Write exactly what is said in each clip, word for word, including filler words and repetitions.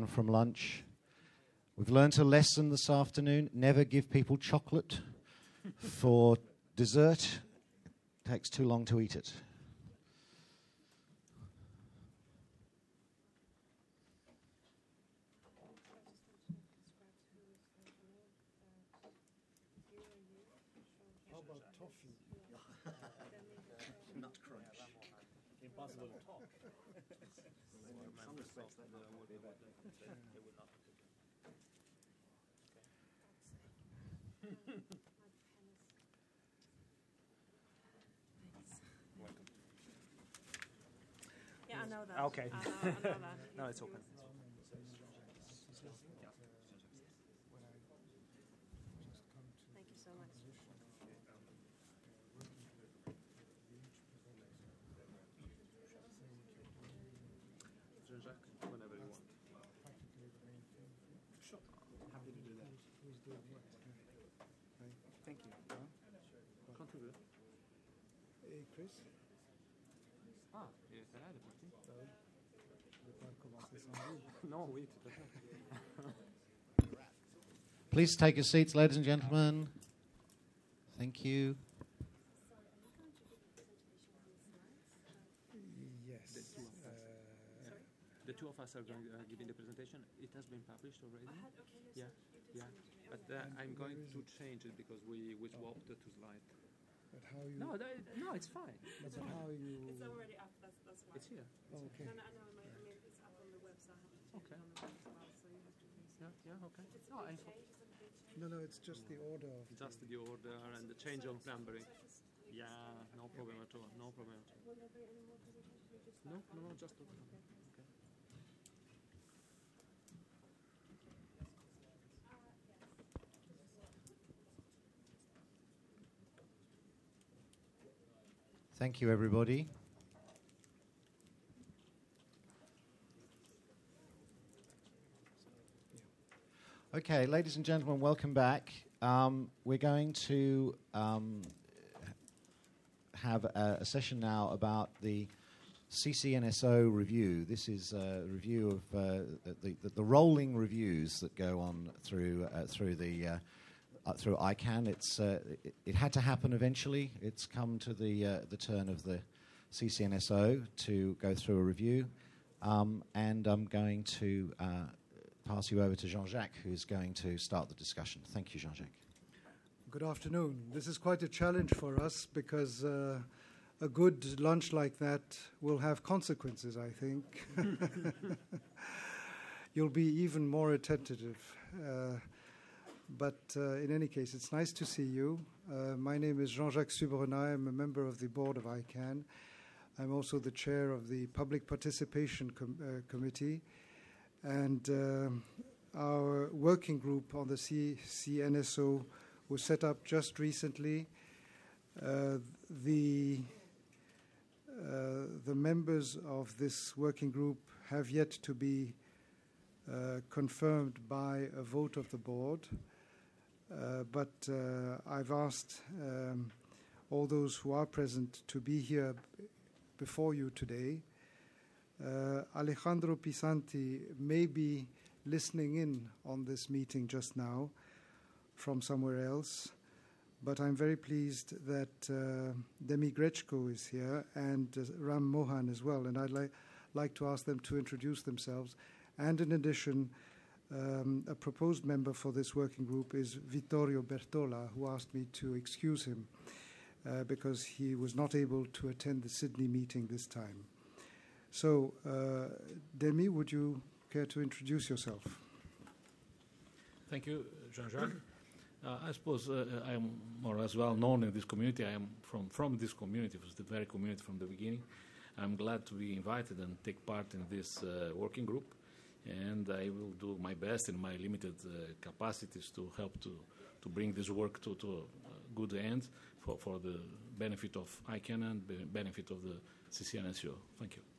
from lunch. We've learnt a lesson this afternoon. Never give people chocolate for dessert. It takes too long to eat it. How about toffee? Nut crunch. Impossible to talk. Some respects that they would be better. They would not. Welcome. Yeah, I know that. Okay. I know, I know that. No, it's open. Thank you so much. Jean-Jacques, whenever you want. Sure. Happy to do that. Thank you. Contribute. Et Chris, Ah, et t'as là, le parti? je vais pas commencer sans vous. Non, oui, tout à fait. Please take your seats, ladies and gentlemen. Thank you. Yes. Uh, The two of us are going uh, giving the presentation. It has been published already. Yeah, yeah. But uh, I'm going to change it because we, we swapped the two slides. but how you? No, that, no, it's fine. But how you? It's already up, that's, that's why. It's here. Oh, okay. No, no, no, I mean, I mean, it's up on the web, so I have to change Okay. it on the web as well, so you have to reset. Yeah, yeah, okay. It's a No, big I change, it's a big change. No, no, it's just the order of. just the order and the change of numbering. So just leave Yeah, it. no problem at all. No problem at all. Will there be any more presentations? We just No, start no, now? no, just okay. Okay. Thank you, everybody. Okay, ladies and gentlemen, welcome back. Um, we're going to um, have a, a session now about the C C N S O review. This is a review of uh, the, the, the rolling reviews that go on through uh, through the uh, uh, through I CANN. It's uh, it, it had to happen eventually. It's come to the uh, the turn of the C C N S O to go through a review, um, and I'm going to uh, pass you over to Jean-Jacques, who's going to start the discussion. Thank you, Jean-Jacques. Good afternoon. This is quite a challenge for us because uh, a good lunch like that will have consequences, I think. You'll be even more attentive. Uh, but uh, in any case, it's nice to see you. Uh, my name is Jean-Jacques Subrenay. I'm a member of the board of I CANN. I'm also the chair of the Public Participation Com- uh, Committee. And uh, our working group on the C C N S O was set up just recently. Uh, the uh, the members of this working group have yet to be uh, confirmed by a vote of the board, uh, but uh, I've asked um, all those who are present to be here b- before you today. Uh, Alejandro Pisanti may be listening in on this meeting just now from somewhere else, but I'm very pleased that uh, Demi Grechko is here and uh, Ram Mohan as well, and I'd li- like to ask them to introduce themselves. And in addition, um, a proposed member for this working group is Vittorio Bertola, who asked me to excuse him uh, because he was not able to attend the Sydney meeting this time. So, uh, Demi, would you care to introduce yourself? Thank you, Jean-Jacques. Uh, I suppose uh, I am more or less well known in this community. I am from, from this community, it was the very community from the beginning. I'm glad to be invited and take part in this uh, working group, and I will do my best in my limited uh, capacities to help to, to bring this work to, to a good end for, for the benefit of I CANN and the benefit of the C C N S O. Thank you.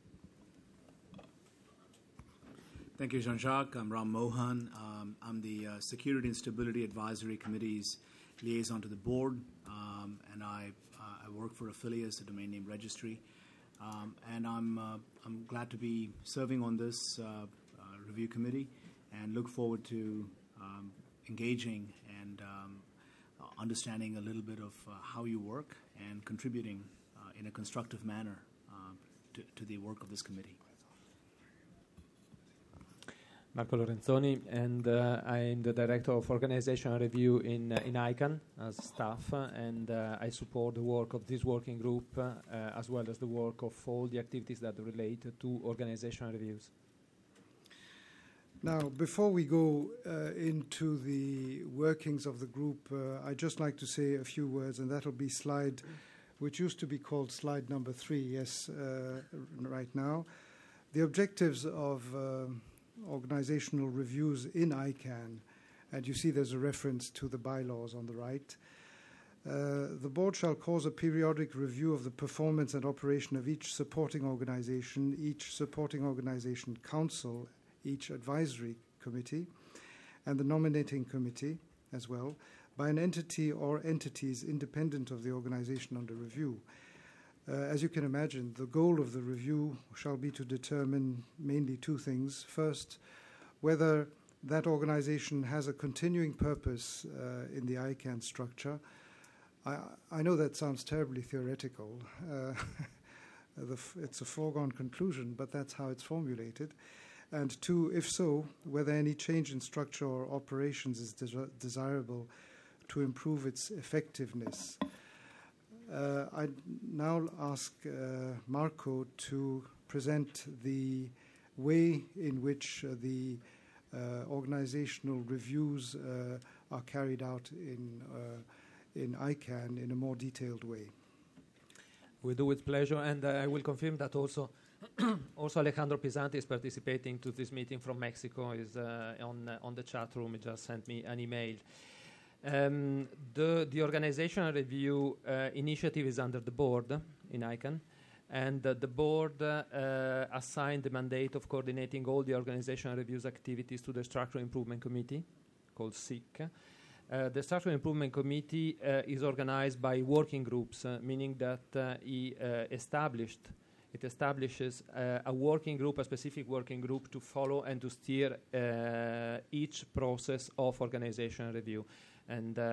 Thank you, Jean-Jacques. I'm Ram Mohan. Um, I'm the uh, Security and Stability Advisory Committee's liaison to the board, um, and I, uh, I work for Affiliates, a domain name registry. Um, and I'm, uh, I'm glad to be serving on this uh, uh, Review Committee, and look forward to um, engaging and um, uh, understanding a little bit of uh, how you work and contributing uh, in a constructive manner uh, to, to the work of this committee. Marco Lorenzoni, and uh, I'm the Director of Organizational Review in uh, in ICANN as staff, uh, and uh, I support the work of this working group uh, uh, as well as the work of all the activities that relate to organizational reviews. Now, before we go uh, into the workings of the group, uh, I'd just like to say a few words, and that'll be slide, which used to be called slide number three, yes, uh, right now. The objectives of uh, organizational reviews in ICANN, and you see there's a reference to the bylaws on the right. Uh, the board shall cause a periodic review of the performance and operation of each supporting organization, each supporting organization council, each advisory committee, and the nominating committee as well, by an entity or entities independent of the organization under review. Uh, as you can imagine, the goal of the review shall be to determine mainly two things. First, whether that organization has a continuing purpose uh, in the ICANN structure. I, I know that sounds terribly theoretical. Uh, the f- it's a foregone conclusion, but that's how it's formulated. And two, if so, whether any change in structure or operations is des- desirable to improve its effectiveness. Uh, I'd now ask uh, Marco to present the way in which uh, the uh, organizational reviews uh, are carried out in, uh, in ICANN in a more detailed way. We do with pleasure, and uh, I will confirm that also also Alejandro Pisanti is participating to this meeting from Mexico, is uh, on, uh, on the chat room. He just sent me an email. Um, the, the organizational review uh, initiative is under the board in ICANN, and uh, the board uh, uh, assigned the mandate of coordinating all the organizational reviews activities to the Structural Improvement Committee, called S I C. Uh, the Structural Improvement Committee uh, is organized by working groups, uh, meaning that uh, he uh, established It establishes uh, a working group, a specific working group, to follow and to steer uh, each process of organizational review. And uh,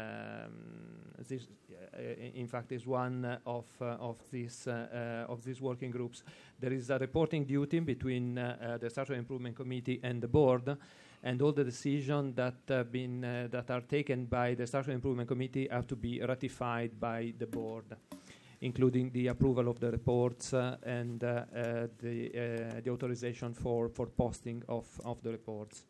um, this, uh, in fact, is one uh, of uh, of these uh, uh, of these working groups. There is a reporting duty between uh, uh, the Structural Improvement Committee and the board, and all the decisions that uh, been uh, that are taken by the Structural Improvement Committee have to be ratified by the board, including the approval of the reports uh, and uh, uh, the uh, the authorization for, for posting of, of the reports.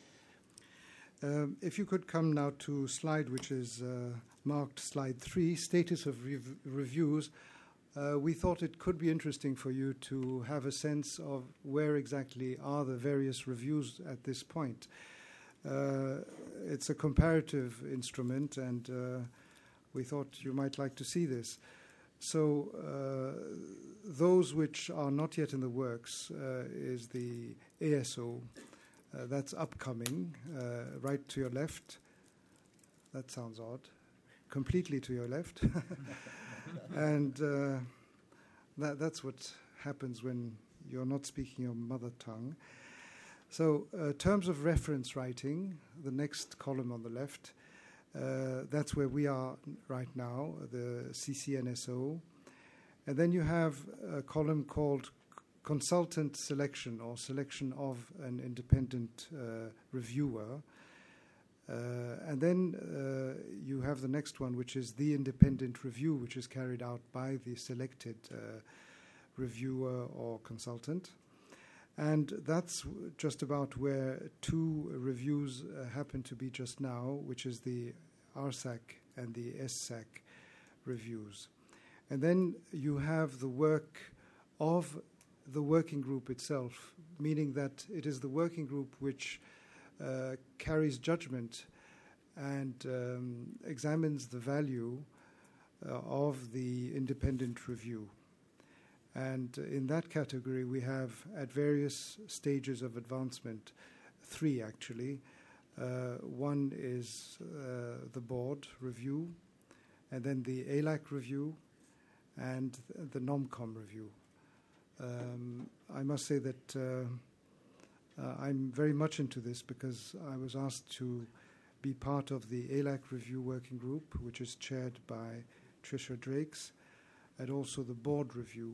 Um, if you could come now to slide which is uh, marked slide three, status of rev- reviews. Uh, we thought it could be interesting for you to have a sense of where exactly are the various reviews at this point. Uh, it's a comparative instrument, and uh, we thought you might like to see this. So uh, those which are not yet in the works uh, is the A S O. Uh, that's upcoming, uh, right to your left. That sounds odd. Completely to your left. And uh, that, that's what happens when you're not speaking your mother tongue. So uh, terms of reference writing, the next column on the left, Uh, that's where we are right now, the C C N S O. And then you have a column called c- consultant selection, or selection of an independent uh, reviewer. Uh, and then uh, you have the next one, which is the independent review, which is carried out by the selected uh, reviewer or consultant. And that's just about where two reviews uh, happen to be just now, which is the R S A C and the S S A C reviews. And then you have the work of the working group itself, meaning that it is the working group which uh, carries judgment and um, examines the value uh, of the independent review. And in that category, we have, at various stages of advancement, three actually. Uh, one is uh, the board review, and then the A L A C review, and th- the NOMCOM review. Um, I must say that uh, Uh, I'm very much into this because I was asked to be part of the A L A C Review Working Group, which is chaired by Tricia Drakes, and also the board review.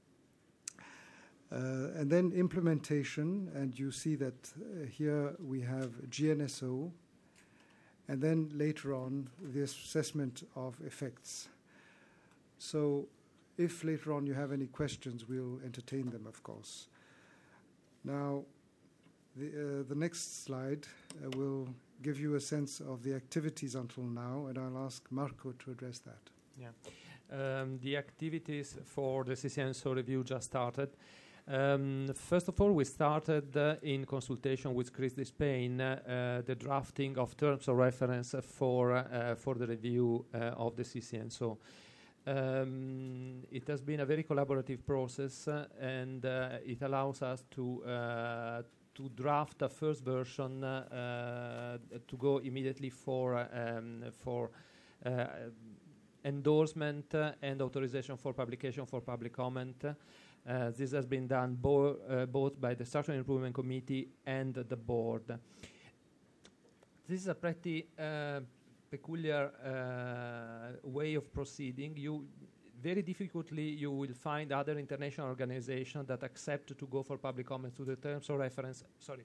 Uh, and then implementation, and you see that uh, here we have G N S O, and then later on the assessment of effects. So if later on you have any questions, we'll entertain them, of course. Now, the, uh, the next slide uh, will give you a sense of the activities until now, and I'll ask Marco to address that. Yeah. Um, the activities for the C C N S O review just started. Um, first of all, we started uh, in consultation with Chris Despain uh, uh, the drafting of terms of reference for uh, for the review uh, of the C C N S O. Um, it has been a very collaborative process, uh, and uh, it allows us to uh, to draft a first version uh, uh, to go immediately for uh, um, for uh, endorsement uh, and authorization for publication for public comment. Uh, this has been done bo uh, both by the Structural Improvement Committee and the board. This is a pretty uh, peculiar uh, way of proceeding. You very difficultly you will find other international organizations that accept to go for public comment to the terms of reference, sorry,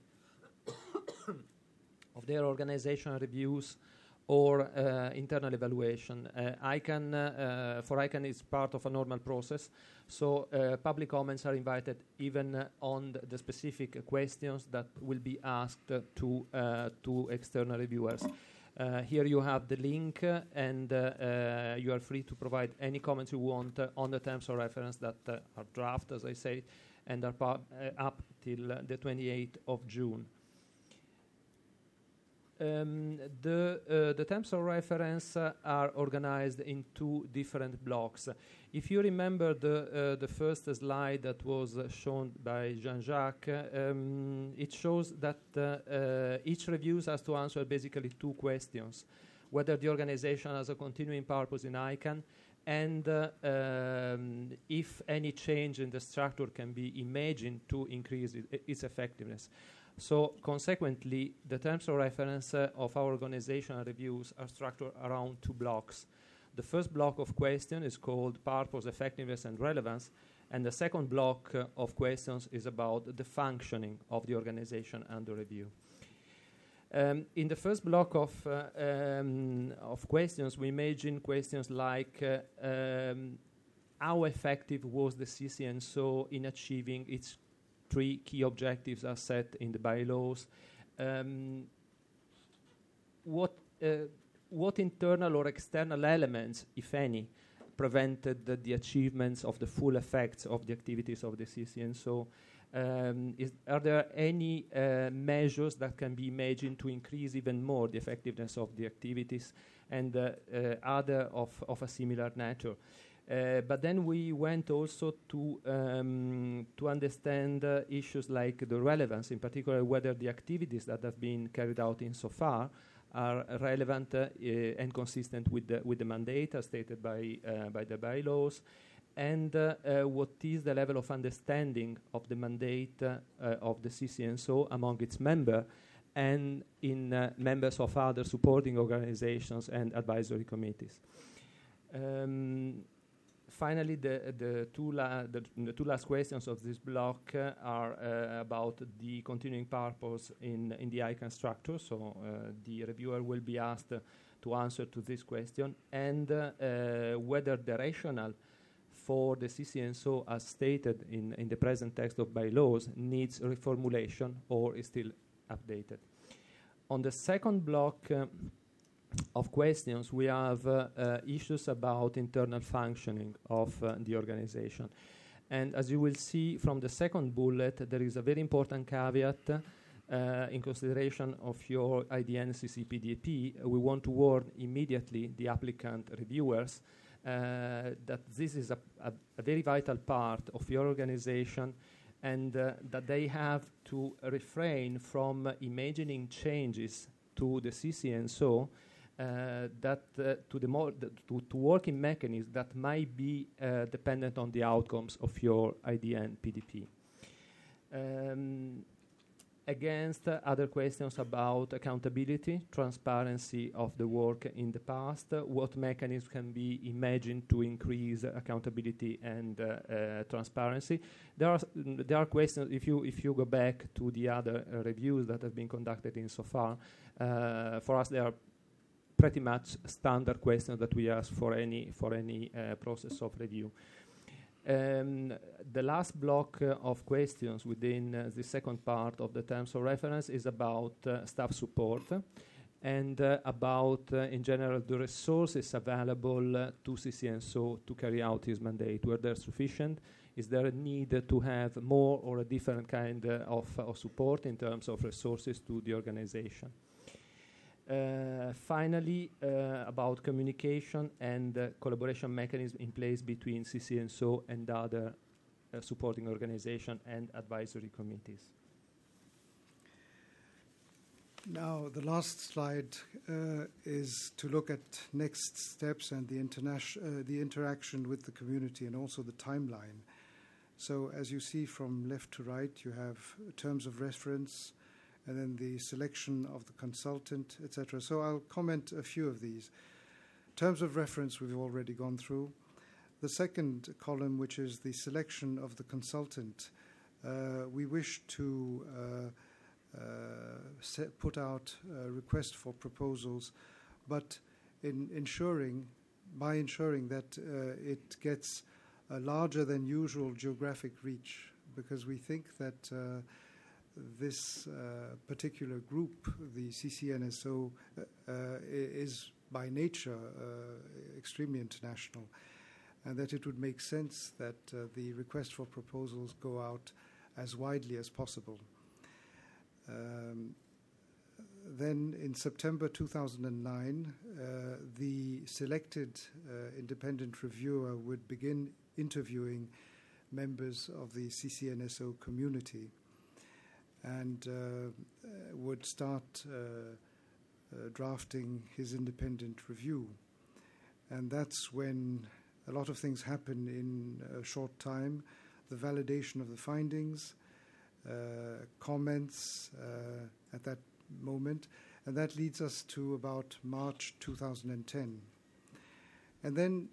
of their organizational reviews or uh, internal evaluation. Uh, ICANN, uh, for ICANN, it's part of a normal process, so uh, public comments are invited even uh, on the, the specific questions that will be asked uh, to, uh, to external reviewers. Uh, here you have the link, uh, and uh, uh, you are free to provide any comments you want uh, on the terms of reference that uh, are draft, as I say, and are uh, up till uh, the twenty-eighth of June. Um, the, uh, the terms of reference uh, are organized in two different blocks. If you remember the, uh, the first slide that was uh, shown by Jean-Jacques, um, it shows that uh, uh, each review has to answer basically two questions: whether the organization has a continuing purpose in ICANN, and uh, um, if any change in the structure can be imagined to increase it, its effectiveness. So consequently, the terms of reference uh, of our organizational reviews are structured around two blocks. The first block of questions is called purpose, effectiveness, and relevance, and the second block uh, of questions is about the functioning of the organization under review. Um, in the first block of, uh, um, of questions, we imagine questions like uh, um, how effective was the C C N S O in achieving its three key objectives are set in the bylaws. Um, what, uh, what internal or external elements, if any, prevented the, the achievements of the full effects of the activities of the C C N S O? Um, is, are there any uh, measures that can be imagined to increase even more the effectiveness of the activities, and uh, uh, other of, of a similar nature? Uh, but then we went also to um, to understand uh, issues like the relevance, in particular whether the activities that have been carried out in so far are relevant uh, uh, and consistent with the with the mandate as stated by uh, by the bylaws, and uh, uh, what is the level of understanding of the mandate uh, uh, of the C C N S O among its members and in uh, members of other supporting organizations and advisory committees. Um, Finally, the, the, two la the, the two last questions of this block uh, are uh, about the continuing purpose in, in the ICANN structure. So uh, the reviewer will be asked uh, to answer to this question, and uh, uh, whether the rationale for the C C N S O as stated in, in the present text of bylaws needs reformulation or is still updated. On the second block uh, of questions, we have uh, uh, issues about internal functioning of uh, the organization. And as you will see from the second bullet, there is a very important caveat uh, in consideration of your I D N C C P D P. Uh, we want to warn immediately the applicant reviewers uh, that this is a, a, a very vital part of your organization, and uh, that they have to refrain from uh, imagining changes to the C C N S O Uh, that uh, to the more th to, to working mechanisms that might be uh, dependent on the outcomes of your I D N P D P. Um, against uh, other questions about accountability, transparency of the work in the past, uh, what mechanisms can be imagined to increase uh, accountability and uh, uh, transparency. There are, mm, there are questions, if you, if you go back to the other uh, reviews that have been conducted in so far, uh, for us they are pretty much standard questions that we ask for any, for any uh, process of review. Um, the last block uh, of questions within uh, the second part of the terms of reference is about uh, staff support and uh, about, uh, in general, the resources available uh, to C C N S O to carry out his mandate. Were they sufficient? Is there a need uh, to have more or a different kind uh, of, uh, of support in terms of resources to the organization? Uh, finally, uh, about communication and uh, collaboration mechanism in place between C C N S O and other uh, supporting organization and advisory committees. Now, the last slide uh, is to look at next steps and the, internation- uh, the interaction with the community and also the timeline. So, as you see from left to right, you have terms of reference, and then the selection of the consultant, et cetera. So I'll comment a few of these. Terms of reference we've already gone through. The second column, which is the selection of the consultant, uh, we wish to uh, uh, set, put out a request for proposals, but in ensuring, by ensuring that uh, it gets a larger than usual geographic reach, because we think that uh, this uh, particular group, the C C N S O, uh, uh, is by nature uh, extremely international, and that it would make sense that uh, the request for proposals go out as widely as possible. Um, then in September two thousand nine, uh, the selected uh, independent reviewer would begin interviewing members of the C C N S O community, and uh, would start uh, uh, drafting his independent review. And that's when a lot of things happen in a short time. The validation of the findings, uh, comments uh, at that moment, and that leads us to about March two thousand ten. And then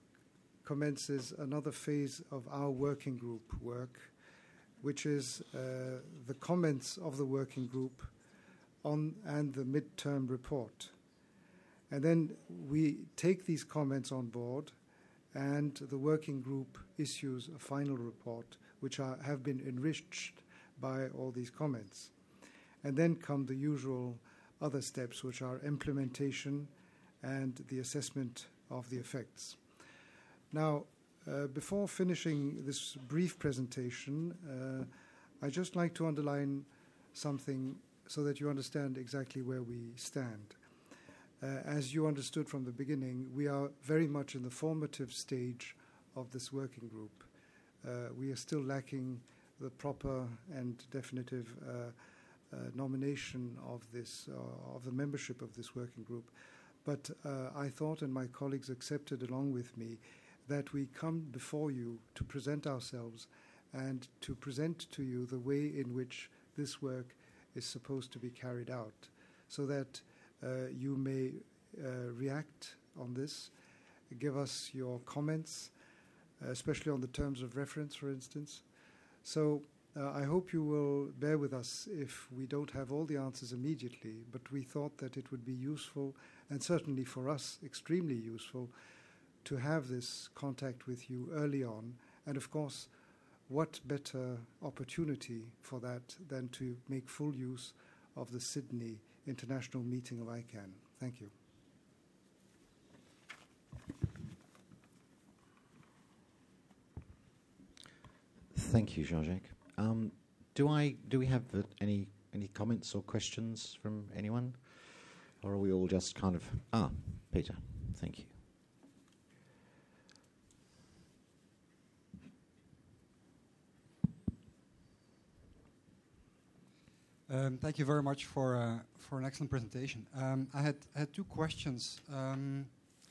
commences another phase of our working group work, which is uh, the comments of the working group on and the midterm report. And then we take these comments on board, and the working group issues a final report, which are, have been enriched by all these comments. And then come the usual other steps, which are implementation and the assessment of the effects. Now, Uh, before finishing this brief presentation, uh, I'd just like to underline something so that you understand exactly where we stand. Uh, as you understood from the beginning, we are very much in the formative stage of this working group. Uh, we are still lacking the proper and definitive uh, uh, nomination of this, uh, of the membership of this working group. But uh, I thought, and my colleagues accepted along with me, that we come before you to present ourselves and to present to you the way in which this work is supposed to be carried out, so that uh, you may uh, react on this, give us your comments, uh, especially on the terms of reference, for instance. So uh, I hope you will bear with us if we don't have all the answers immediately, but we thought that it would be useful, and certainly for us extremely useful, to have this contact with you early on. And of course, what better opportunity for that than to make full use of the Sydney International Meeting of I CANN. Thank you. Thank you, Jean-Jacques. Um, do I do we have uh, any any comments or questions from anyone, or are we all just kind of ah, Peter? Thank you. Um, thank you very much for uh, for an excellent presentation. Um, I had I had two questions. Um,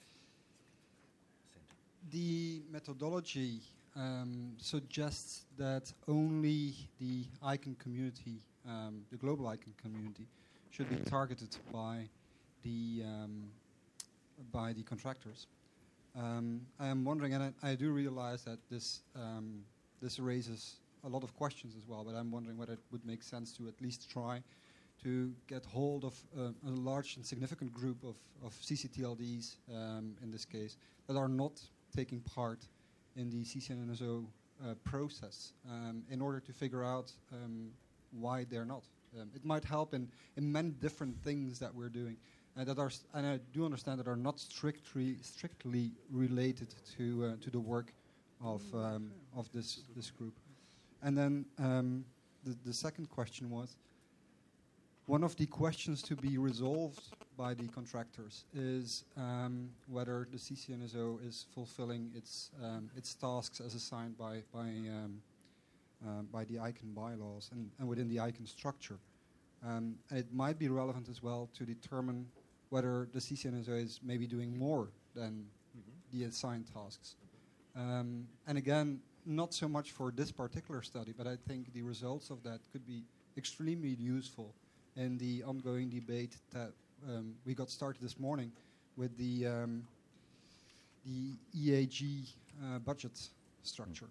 the methodology um, suggests that only the I CANN community um, the global ICANN community, should be targeted by the um, by the contractors. Um, I am wondering, and I, I do realize that this um, this raises a lot of questions as well, but I'm wondering whether it would make sense to at least try to get hold of uh, a large and significant group of, of C C T L Ds, um, in this case, that are not taking part in the C C N S O uh, process, um, in order to figure out um, why they're not. Um, it might help in, in many different things that we're doing, uh, that are, st- and I do understand that are not strictly strictly related to uh, to the work of um, of this this group. And then um, the the second question was, one of the questions to be resolved by the contractors is um, whether the C C N S O is fulfilling its um, its tasks as assigned by by um, uh, by the ICANN bylaws and, and within the ICANN structure. Um, and it might be relevant as well to determine whether the C C N S O is maybe doing more than mm-hmm. the assigned tasks. Um, and again, not so much for this particular study, but I think the results of that could be extremely useful in the ongoing debate that um, we got started this morning with the um, the E A G uh, budget structure.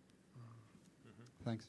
Mm-hmm. Thanks.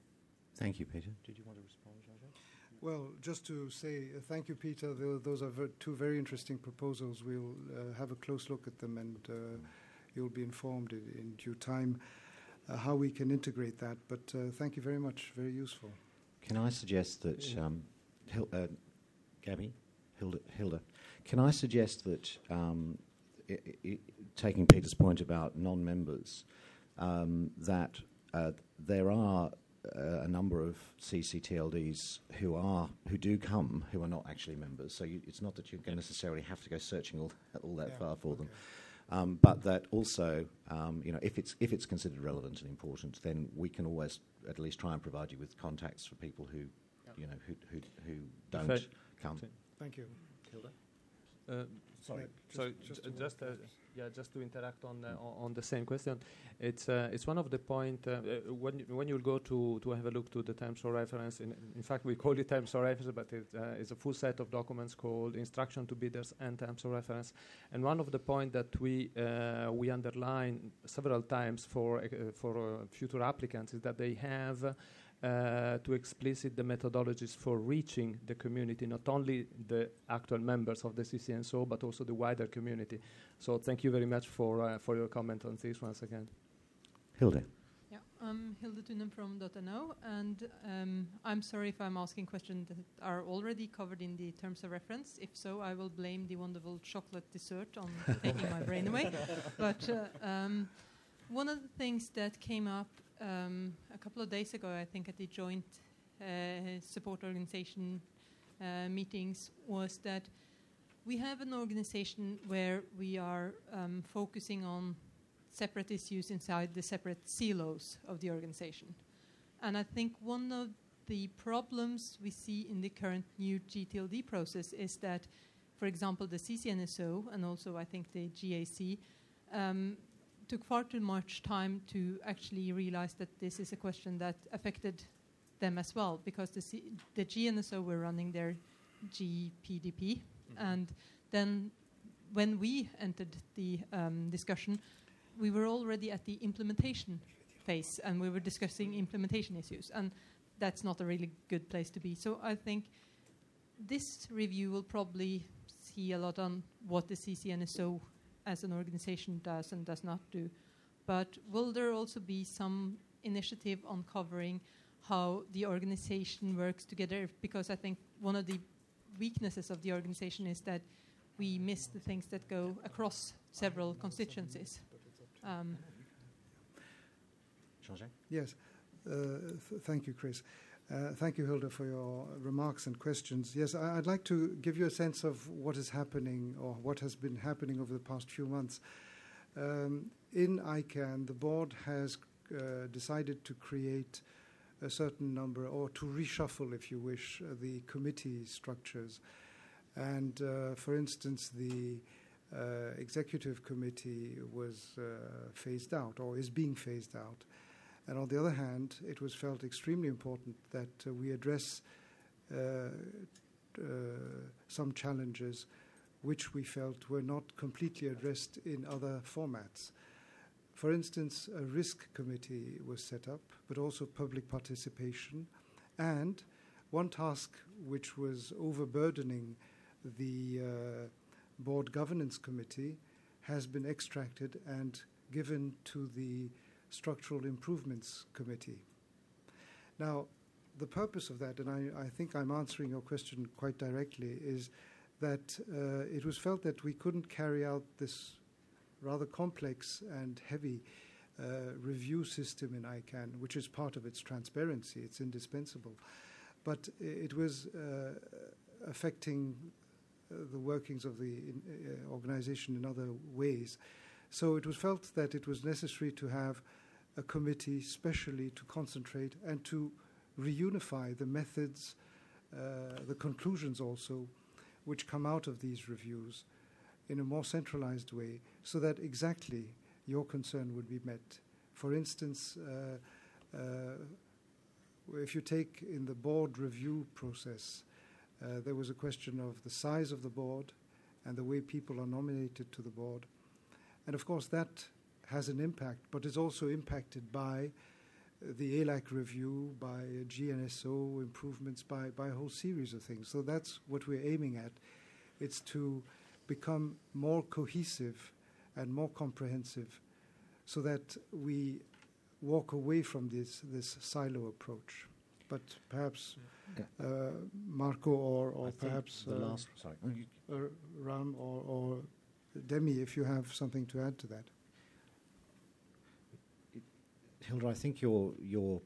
Thank you, Peter. Did you want to respond, Jean-Jacques? Well, just to say uh, thank you, Peter. Th- those are ver- two very interesting proposals. We'll uh, have a close look at them, and uh, you'll be informed in, in due time uh, how we can integrate that. But uh, thank you very much. Very useful. Can I suggest that, um, Hil- uh, Gabby, Hilda, Hilda, can I suggest that, um, I- I- taking Peter's point about non-members, um, that uh, there are Uh, a number of C C T L Ds who are who do come who are not actually members. So you, it's not that you're going to necessarily have to go searching all, all that yeah, far for okay. them, um, but that also, um, you know, if it's if it's considered relevant and important, then we can always at least try and provide you with contacts for people who, yeah. you know, who who, who don't Fair. come. Thank you, Hilda. Uh, sorry. Just, so just, j- just uh, yeah, just to interact on uh, mm. on the same question, it's uh, it's one of the point uh, uh, when you, when you go to, to have a look to the terms of reference. In, in fact, we call it terms of reference, but it, uh, it's a full set of documents called Instruction to Bidders and Terms of Reference. And one of the point that we uh, we underline several times for uh, for uh, future applicants is that they have. Uh, Uh, to explicit the methodologies for reaching the community, not only the actual members of the C C N S O, but also the wider community. So thank you very much for uh, for your comment on this once again. Hilde. Yeah, I'm Hilde Thunem from .no, and um, I'm sorry if I'm asking questions that are already covered in the terms of reference. If so, I will blame the wonderful chocolate dessert on taking my brain away. But uh, um, one of the things that came up Um, a couple of days ago, I think at the joint uh, support organization uh, meetings, was that we have an organization where we are um, focusing on separate issues inside the separate silos of the organization. And I think one of the problems we see in the current new G T L D process is that, for example, the C C N S O and also I think the G A C um, took far too much time to actually realize that this is a question that affected them as well, because the, C- the G N S O were running their G P D P, mm-hmm. and then when we entered the um, discussion, we were already at the implementation phase, and we were discussing implementation issues, and that's not a really good place to be. So I think this review will probably see a lot on what the C C N S O as an organization does and does not do. But will there also be some initiative on covering how the organization works together? Because I think one of the weaknesses of the organization is that we miss the things that go across several constituencies. Um, Jean-Jacques? Yes. Uh, th- thank you, Chris. Uh, thank you, Hilda, for your remarks and questions. Yes, I- I'd like to give you a sense of what is happening or what has been happening over the past few months. Um, in ICANN, the board has uh, decided to create a certain number, or to reshuffle, if you wish, uh, the committee structures. And, uh, for instance, the uh, executive committee was uh, phased out, or is being phased out. And on the other hand, it was felt extremely important that uh, we address uh, uh, some challenges which we felt were not completely addressed in other formats. For instance, a risk committee was set up, but also public participation. And one task which was overburdening the uh, board governance committee has been extracted and given to the structural improvements committee. Now, the purpose of that, and I, I think I'm answering your question quite directly, is that uh, it was felt that we couldn't carry out this rather complex and heavy uh, review system in I CANN, which is part of its transparency. It's indispensable. But it was uh, affecting uh, the workings of the in, uh, organization in other ways. So it was felt that it was necessary to have a committee specially to concentrate and to reunify the methods, uh, the conclusions also, which come out of these reviews in a more centralized way, so that exactly your concern would be met. For instance, uh, uh, if you take in the board review process, uh, there was a question of the size of the board and the way people are nominated to the board. And of course that has an impact, but is also impacted by uh, the A L A C review, by uh, G N S O improvements, by, by a whole series of things. So that's what we're aiming at. It's to become more cohesive and more comprehensive so that we walk away from this, this silo approach. But perhaps yeah. uh, Marco or, or perhaps the uh, last, sorry. uh, Ram or, or Demi, if you have something to add to that. Hilda, I think your your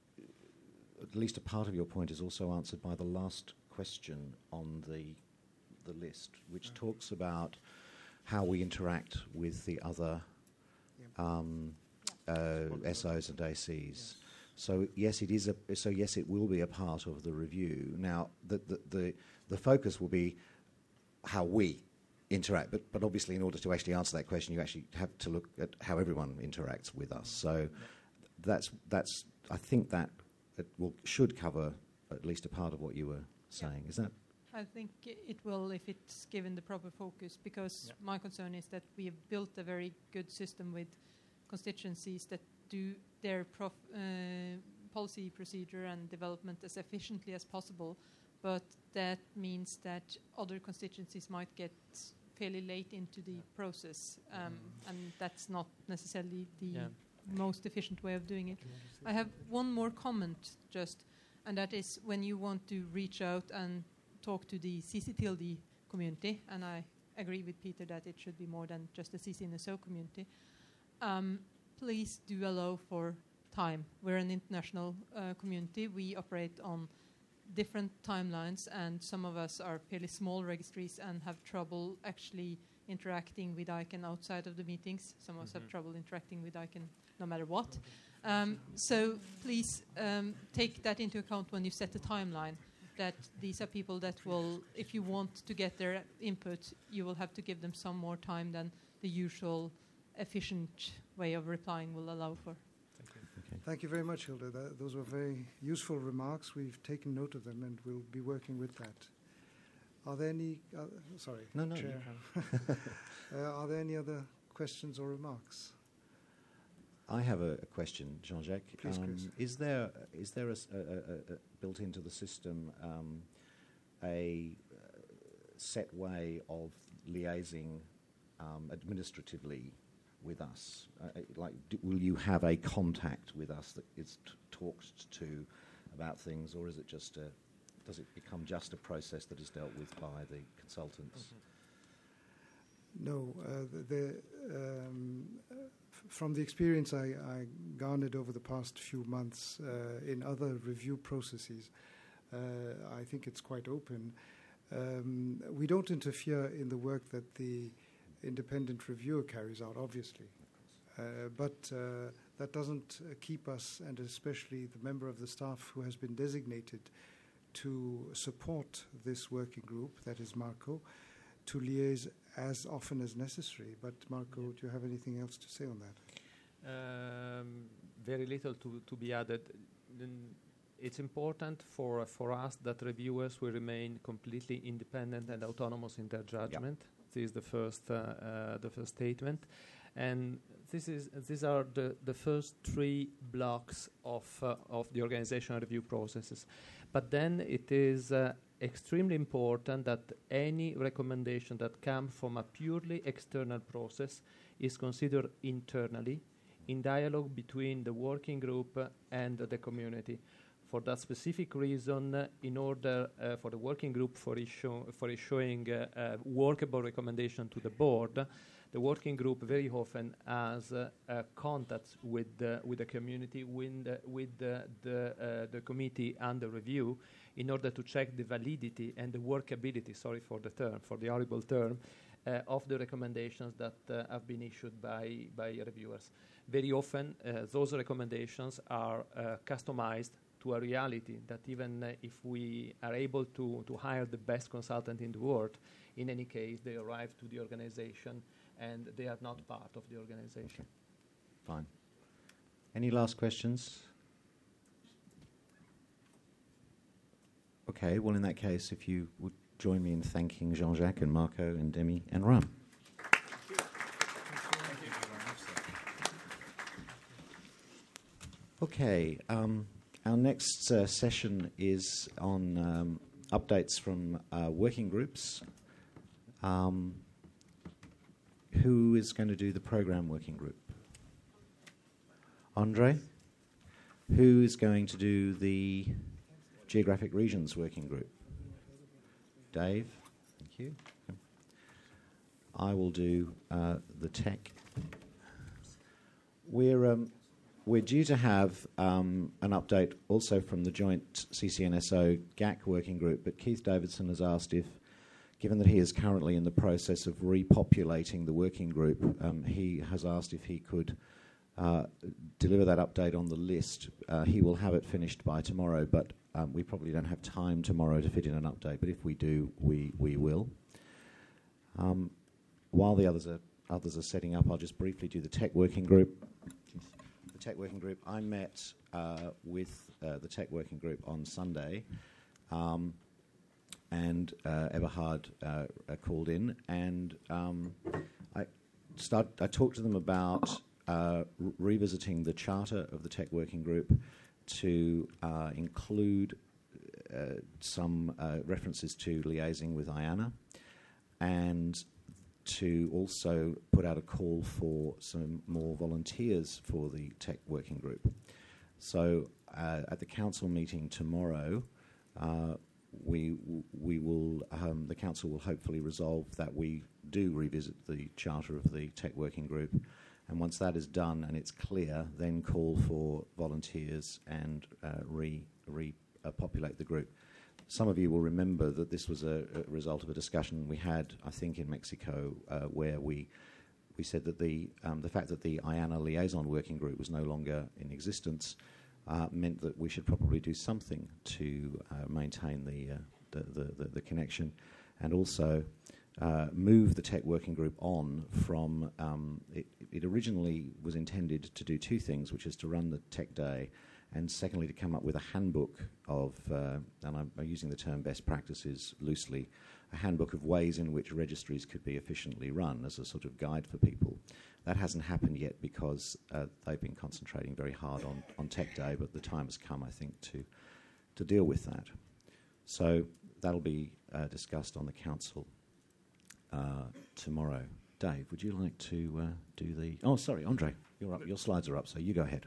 at least a part of your point is also answered by the last question on the the list, which right. talks about how we interact with the other yeah. um, yeah. uh, S Os and A Cs. Yes. So yes, it is a. So yes, it will be a part of the review. Now, the the the, the focus will be how we interact, but but obviously, in order to actually answer that question, you actually have to look at how everyone interacts with us. So yeah. that's that's. I think that it will should cover at least a part of what you were saying. Yeah. Is that? I think it will if it's given the proper focus, because yeah. my concern is that we have built a very good system with constituencies that do their prof, uh, policy procedure and development as efficiently as possible, but that means that other constituencies might get fairly late into the process, um, mm. and that's not necessarily the yeah. most efficient way of doing it. I have one more comment just, and that is when you want to reach out and talk to the C C T L D community, and I agree with Peter that it should be more than just the C C N S O community, um, please do allow for time. We're an international uh, community. We operate on different timelines, and some of us are fairly small registries and have trouble actually interacting with I CANN outside of the meetings. Some of us mm-hmm. have trouble interacting with I CANN no matter what. Um, so please um, take that into account when you set the timeline, that these are people that will, if you want to get their input, you will have to give them some more time than the usual efficient way of replying will allow for. Thank you, okay. Thank you very much, Hilda. Th- those were very useful remarks. We've taken note of them and we'll be working with that. Are there any... Uh, sorry, no, no, Chair. uh, are there any other questions or remarks? I have a, a question, Jean-Jacques. Please, um, Chris. Is there is there a, a, a, a built into the system um, a uh, set way of liaising um, administratively with us? Uh, like, do, will you have a contact with us that is t- talked to about things, or is it just a, does it become just a process that is dealt with by the consultants? Mm-hmm. No, uh, the. the um, From the experience I, I garnered over the past few months uh, in other review processes, uh, I think it's quite open. Um, we don't interfere in the work that the independent reviewer carries out, obviously. Uh, but uh, that doesn't uh, keep us, and especially the member of the staff who has been designated to support this working group, that is Marco, to liaise as often as necessary. But Marco, yeah. do you have anything else to say on that? Um, very little to, to be added. Then it's important for, for us that reviewers will remain completely independent and autonomous in their judgment. Yep. This is the first, uh, uh, the first statement. And this is, these are the, the first three blocks of, uh, of the organizational review processes. But then it is uh, extremely important that any recommendation that comes from a purely external process is considered internally in dialogue between the working group uh, and uh, the community. For that specific reason, uh, in order uh, for the working group for, issue, for issuing uh, uh, workable recommendation to the board, the working group very often has uh, uh, contacts with the, with the community, with, the, with the, the, uh, the committee under review, in order to check the validity and the workability, sorry for the term, for the horrible term, uh, of the recommendations that uh, have been issued by, by reviewers. Very often, uh, those recommendations are uh, customized to a reality that even uh, if we are able to, to hire the best consultant in the world, in any case, they arrive to the organization and they are not part of the organization. Fine. Any last questions? Okay, well, in that case, if you would join me in thanking Jean-Jacques and Marco and Demi and Ram. Okay, um, our next uh, session is on um, updates from uh, working groups. Um, who is going to do the program working group? Andre? Who is going to do the geographic regions working group? Dave? Thank you. I will do uh, the tech. We're... Um, We're due to have um, an update also from the joint C C N S O G A C working group, but Keith Davidson has asked if, given that he is currently in the process of repopulating the working group, um, he has asked if he could uh, deliver that update on the list. Uh, he will have it finished by tomorrow, but um, we probably don't have time tomorrow to fit in an update, but if we do, we, we will. Um, while the others are, others are setting up, I'll just briefly do the tech working group. Tech Working Group. I met uh, with uh, the Tech Working Group on Sunday, um, and uh, Eberhard uh, uh, called in, and um, I start. I talked to them about uh, re- revisiting the charter of the Tech Working Group to uh, include uh, some uh, references to liaising with I A N A, and to also put out a call for some more volunteers for the Tech Working Group. So uh, at the council meeting tomorrow, uh, we w- we will um, the council will hopefully resolve that we do revisit the charter of the Tech Working Group, and once that is done and it's clear, then call for volunteers and uh, re re uh, populate the group. Some of you will remember that this was a, a result of a discussion we had, I think, in Mexico, uh, where we we said that the um, the fact that the I A N A liaison working group was no longer in existence uh, meant that we should probably do something to uh, maintain the, uh, the, the, the the connection, and also uh, move the tech working group on from. Um, it, it originally was intended to do two things, which is to run the tech day, and secondly, to come up with a handbook of, uh, and I'm, I'm using the term best practices loosely, a handbook of ways in which registries could be efficiently run as a sort of guide for people. That hasn't happened yet because uh, they've been concentrating very hard on, on Tech Day, but the time has come, I think, to to deal with that. So that'll be uh, discussed on the council uh, tomorrow. Dave, would you like to uh, do the... Oh, sorry, Andre, you're up. Your slides are up, so you go ahead.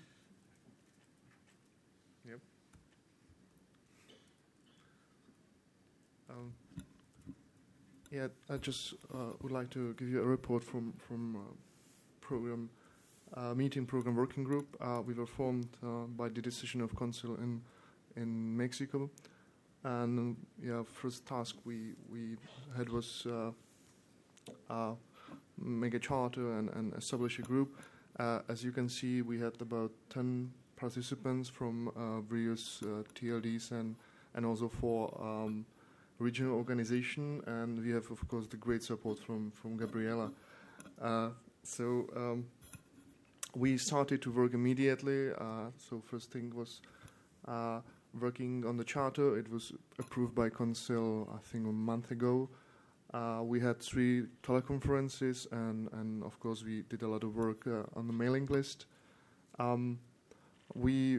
Um, yeah, I just uh, would like to give you a report from from uh, program uh, meeting program working group. Uh, we were formed uh, by the decision of council in in Mexico, and um, yeah, first task we we had was uh, uh, make a charter and, and establish a group. Uh, as you can see, we had about ten participants from uh, various uh, T L Ds and and also four. Um, regional organization, and we have, of course, the great support from from Gabriela. Uh, so um, we started to work immediately. Uh, so first thing was uh, working on the charter. It was approved by Council, I think, a month ago. Uh, we had three teleconferences, and, and of course we did a lot of work uh, on the mailing list. Um, we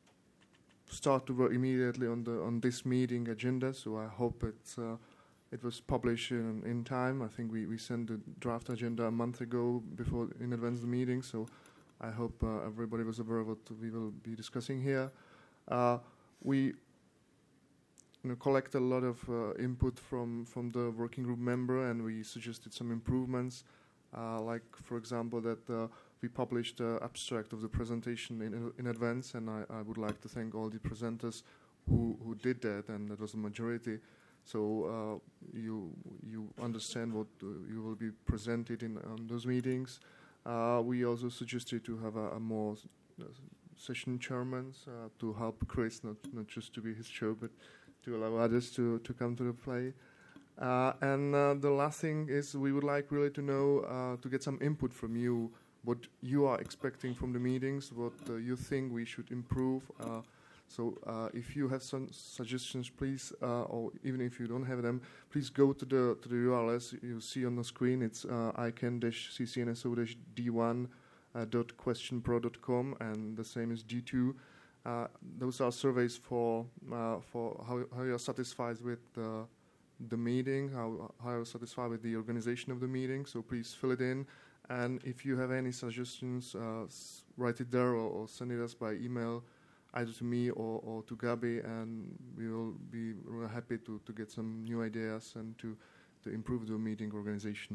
start to work immediately on the on this meeting agenda, so I hope it's uh, it was published in, in time. I think we, we sent the draft agenda a month ago before in advance of the meeting, so I hope uh, everybody was aware of what we will be discussing here. Uh, we you know, collect a lot of uh, input from, from the working group member, and we suggested some improvements, uh, like, for example, that uh, we published the abstract of the presentation in, in advance, and I, I would like to thank all the presenters who, who did that, and that was a majority. So uh, you you understand what uh, you will be presented in on those meetings. Uh, we also suggested to have a, a more uh, session chairman uh, to help Chris, not not just to be his show, but to allow others to, to come to the play. Uh, and uh, the last thing is we would like really to know, uh, to get some input from you, what you are expecting from the meetings, what uh, you think we should improve. Uh, so uh, if you have some suggestions, please, uh, or even if you don't have them, please go to the to the U R Ls you see on the screen. It's uh, I C A N C C N S O D one dot question pro dot com, and the same is D two. Uh, those are surveys for uh, for how how you are satisfied with uh, the meeting, how how you're satisfied with the organization of the meeting. So please fill it in, and if you have any suggestions, uh, s- write it there or, or send it us by email, either to me or, or to Gabi, and we will be real happy to, to get some new ideas and to to improve the meeting organization.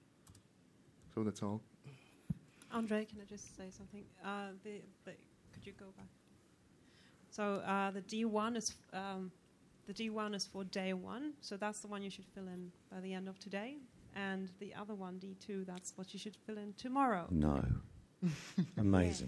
So that's all. Andre, can I just say something? Uh, the, the could you go back? So uh, the D one is f- um, the D one is for day one. So that's the one you should fill in by the end of today, and the other one, D two, that's what you should fill in tomorrow. No, amazing.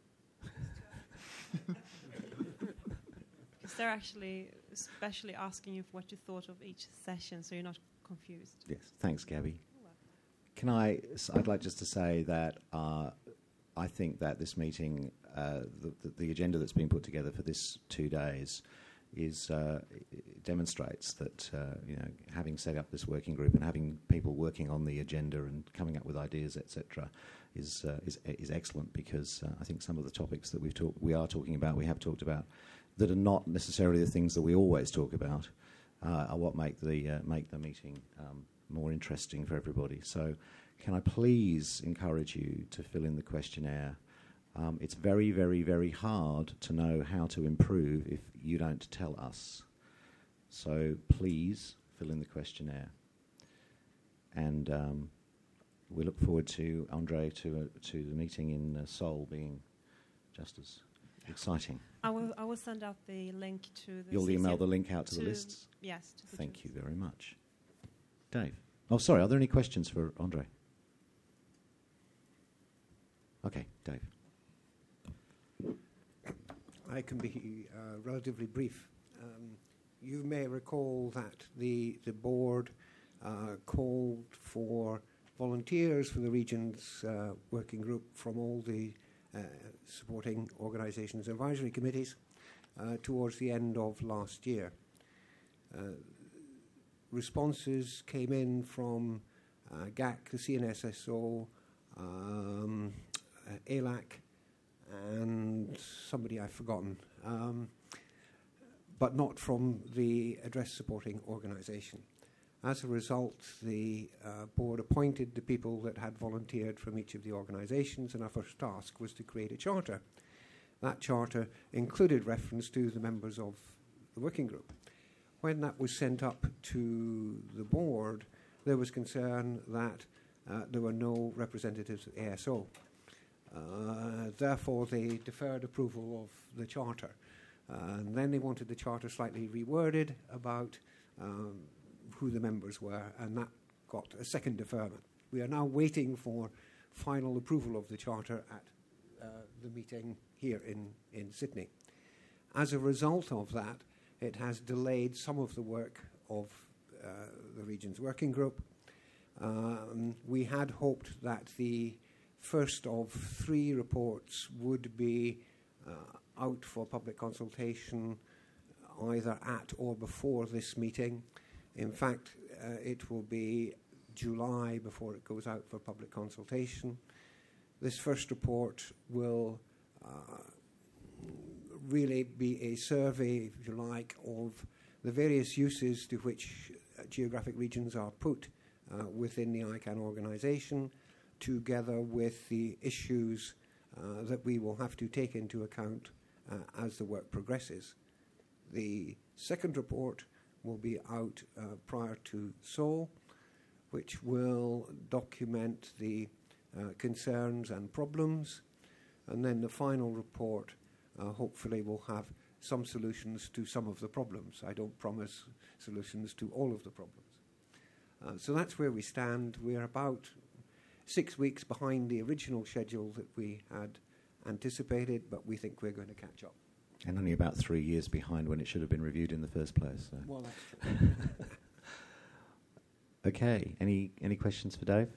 Because they're actually especially asking you for what you thought of each session, so you're not confused. Yes, thanks, Gabby. Can I? s- I'd like just to say that uh, I think that this meeting, uh, the, the, the agenda that's been put together for this two days, is uh, it demonstrates that uh, you know, having set up this working group and having people working on the agenda and coming up with ideas, et cetera, is uh, is is excellent, because uh, I think some of the topics that we've talked, we are talking about, we have talked about, that are not necessarily the things that we always talk about, uh, are what make the uh, make the meeting um, more interesting for everybody. So can I please encourage you to fill in the questionnaire? Um, it's very, very, very hard to know how to improve if you don't tell us. So please fill in the questionnaire. And um, we look forward to, Andre, to, uh, to the meeting in uh, Seoul being just as exciting. I will. I will send out the link to the. You'll C C email F the link out to, to the lists? Yes. To the Thank you journalists. very much. Dave. Oh, sorry, are there any questions for Andre? Okay, Dave. I can be uh, relatively brief. Um, you may recall that the the board uh, called for volunteers for the region's uh, working group from all the uh, supporting organisations, advisory committees, uh, towards the end of last year. Uh, responses came in from uh, G A C, the C N S S O, um, uh, A L A C, and somebody I've forgotten, um, but not from the address supporting organisation. As a result, the uh, board appointed the people that had volunteered from each of the organisations, and our first task was to create a charter. That charter included reference to the members of the working group. When that was sent up to the board, there was concern that uh, there were no representatives of A S O. Uh, therefore, they deferred approval of the charter. Uh, and then they wanted the charter slightly reworded about um, who the members were, and that got a second deferment. We are now waiting for final approval of the charter at uh, the meeting here in, in Sydney. As a result of that, it has delayed some of the work of uh, the region's working group. Um, we had hoped that the first of three reports would be uh, out for public consultation either at or before this meeting. In fact, uh, it will be July before it goes out for public consultation. This first report will uh, really be a survey, if you like, of the various uses to which uh, geographic regions are put uh, within the I CAN organisation, together with the issues uh, that we will have to take into account uh, as the work progresses. The second report will be out uh, prior to Seoul, which will document the uh, concerns and problems, and then the final report uh, hopefully will have some solutions to some of the problems. I don't promise solutions to all of the problems. Uh, so that's where we stand. We're about six weeks behind the original schedule that we had anticipated, but we think we're going to catch up. And only about three years behind when it should have been reviewed in the first place. So. Well, that's true. Okay, any any questions for Dave?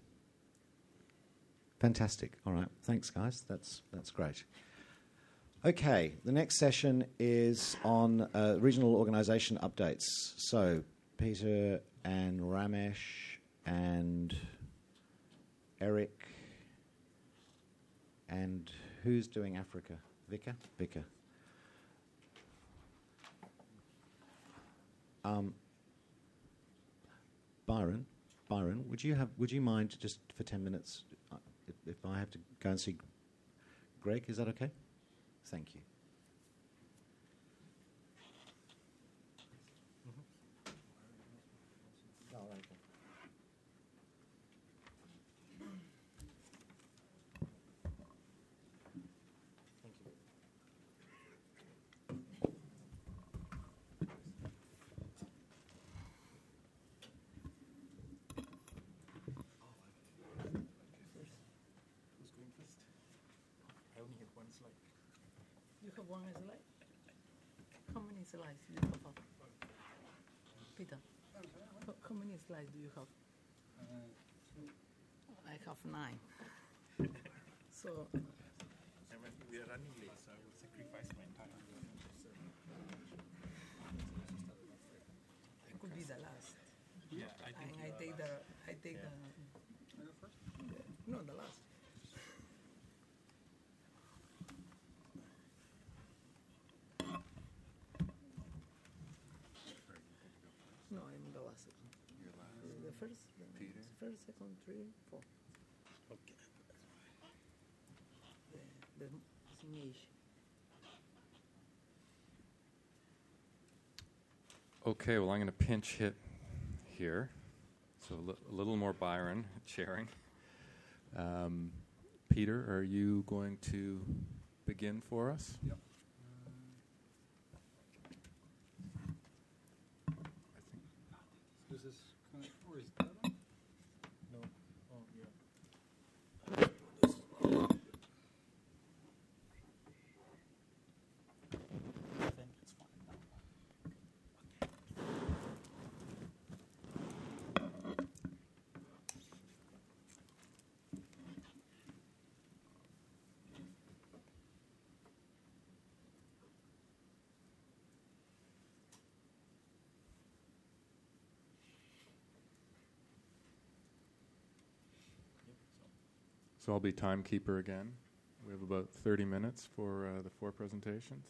Fantastic. All right, thanks, guys. That's that's great. Okay, the next session is on uh, regional organisation updates. So, Peter and Ramesh and Eric and who's doing Africa? Vika? Vika. Um, Byron, Byron, would you have? Would you mind just for ten minutes, uh, if, if I have to go and see Greg? Is that okay? Thank you. You have one slide? How many slides do you have? Peter, how, how many slides do you have? I have nine. So we are running late, so I will sacrifice my time. It could be the last. Yeah, I think. And I take the. I take yeah. the. No, the last. No, I'm the last. You're last. The first, the Peter. First, second, three, four. Okay. The, the signation. Okay, well, I'm going to pinch hit here. So a, li- a little more Byron sharing. Um, Peter, are you going to begin for us? Yep. Is this connect, or is that on? No. Oh, yeah. I think it's fine now. So I'll be timekeeper again. We have about thirty minutes for uh, the four presentations.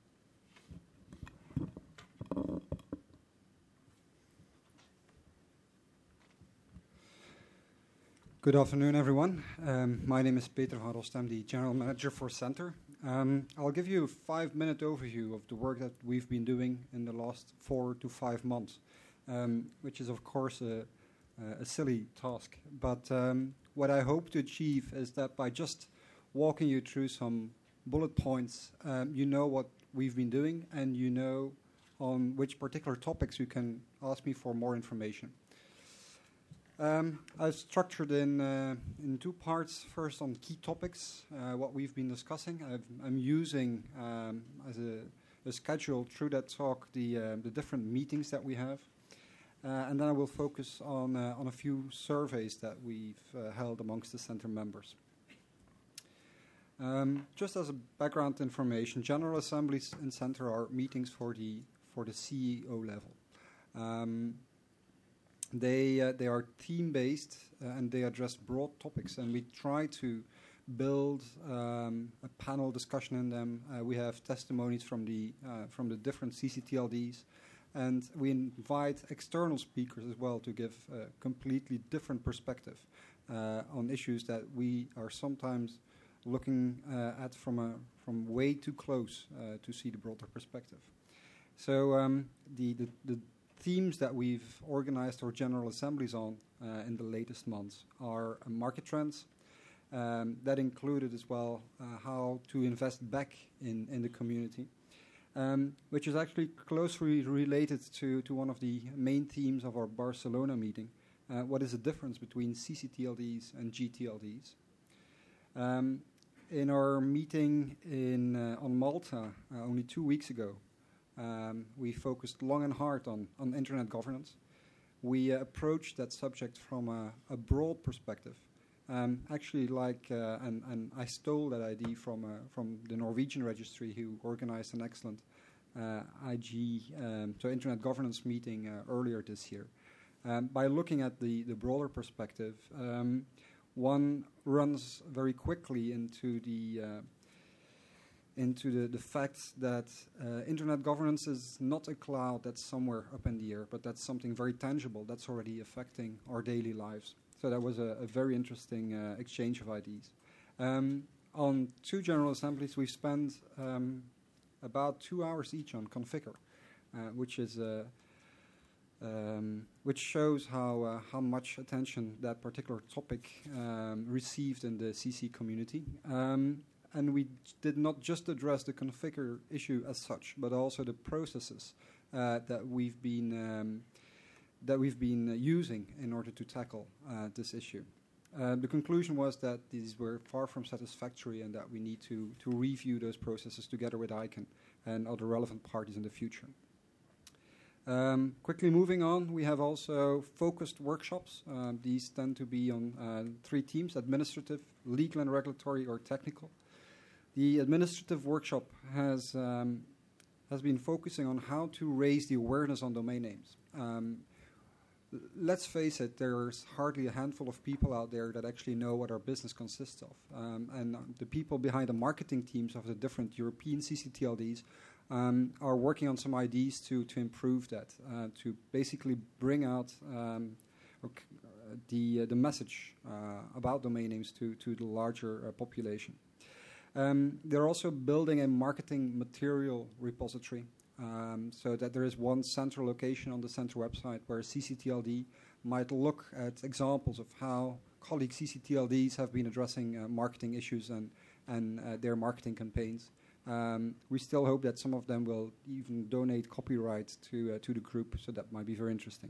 Good afternoon, everyone. Um, my name is Peter van Rost. I'm the General Manager for Centre. Um, I'll give you a five-minute overview of the work that we've been doing in the last four to five months, um, which is, of course, a, a silly task. But um, what I hope to achieve is that by just walking you through some bullet points, um, you know what we've been doing and you know on which particular topics you can ask me for more information. Um, I've structured in uh, in two parts. First, on key topics, uh, what we've been discussing. I've, I'm using um, as a, a schedule through that talk the uh, the different meetings that we have, uh, and then I will focus on uh, on a few surveys that we've uh, held amongst the Centre members. Um, just as a background information, General Assemblies in Center are meetings for the for the C E O level. Um, they uh, they are theme-based uh, and they address broad topics, and we try to build um, a panel discussion in them. Uh, we have testimonies from the uh, from the different C C T L Ds, and we invite external speakers as well to give a completely different perspective uh, on issues that we are sometimes looking uh, at from a from way too close uh, to see the broader perspective. So um, the, the the themes that we've organized our general assemblies on uh, in the latest months are uh, market trends. Um, that included as well uh, how to invest back in, in the community, um, which is actually closely related to, to one of the main themes of our Barcelona meeting. Uh, what is the difference between C C T L Ds and G T L Ds? Um, in our meeting in uh, on Malta uh, only two weeks ago, um, we focused long and hard on, on internet governance. We uh, approached that subject from a, a broad perspective. Um, actually, like, uh, and, and I stole that idea from uh, from the Norwegian registry, who organized an excellent uh, I G, um, so Internet Governance meeting uh, earlier this year. Um, by looking at the, the broader perspective, um, one runs very quickly into the uh, into the, the fact that uh, internet governance is not a cloud that's somewhere up in the air, but that's something very tangible that's already affecting our daily lives. So that was a, a very interesting uh, exchange of ideas. Um, on two General Assemblies, we've spent um, about two hours each on Configure, uh, which is uh, um, which shows how uh, how much attention that particular topic um, received in the C C community. Um, and we did not just address the Configure issue as such, but also the processes uh, that we've been um, that we've been uh, using in order to tackle uh, this issue. Uh, the conclusion was that these were far from satisfactory and that we need to, to review those processes together with ICANN and other relevant parties in the future. Um, quickly moving on, we have also focused workshops. Uh, these tend to be on uh, three themes: administrative, legal and regulatory, or technical. The administrative workshop has, um, has been focusing on how to raise the awareness on domain names. Um, Let's face it, there's hardly a handful of people out there that actually know what our business consists of. Um, and uh, the people behind the marketing teams of the different European C C T L Ds um, are working on some ideas to, to improve that, uh, to basically bring out um, okay, uh, the, uh, the message uh, about domain names to, to the larger uh, population. Um, they're also building a marketing material repository. Um, so that there is one central location on the center website where C C T L D might look at examples of how colleague C C T L Ds have been addressing uh, marketing issues and, and uh, their marketing campaigns. Um, we still hope that some of them will even donate copyright to, uh, to the group, so that might be very interesting.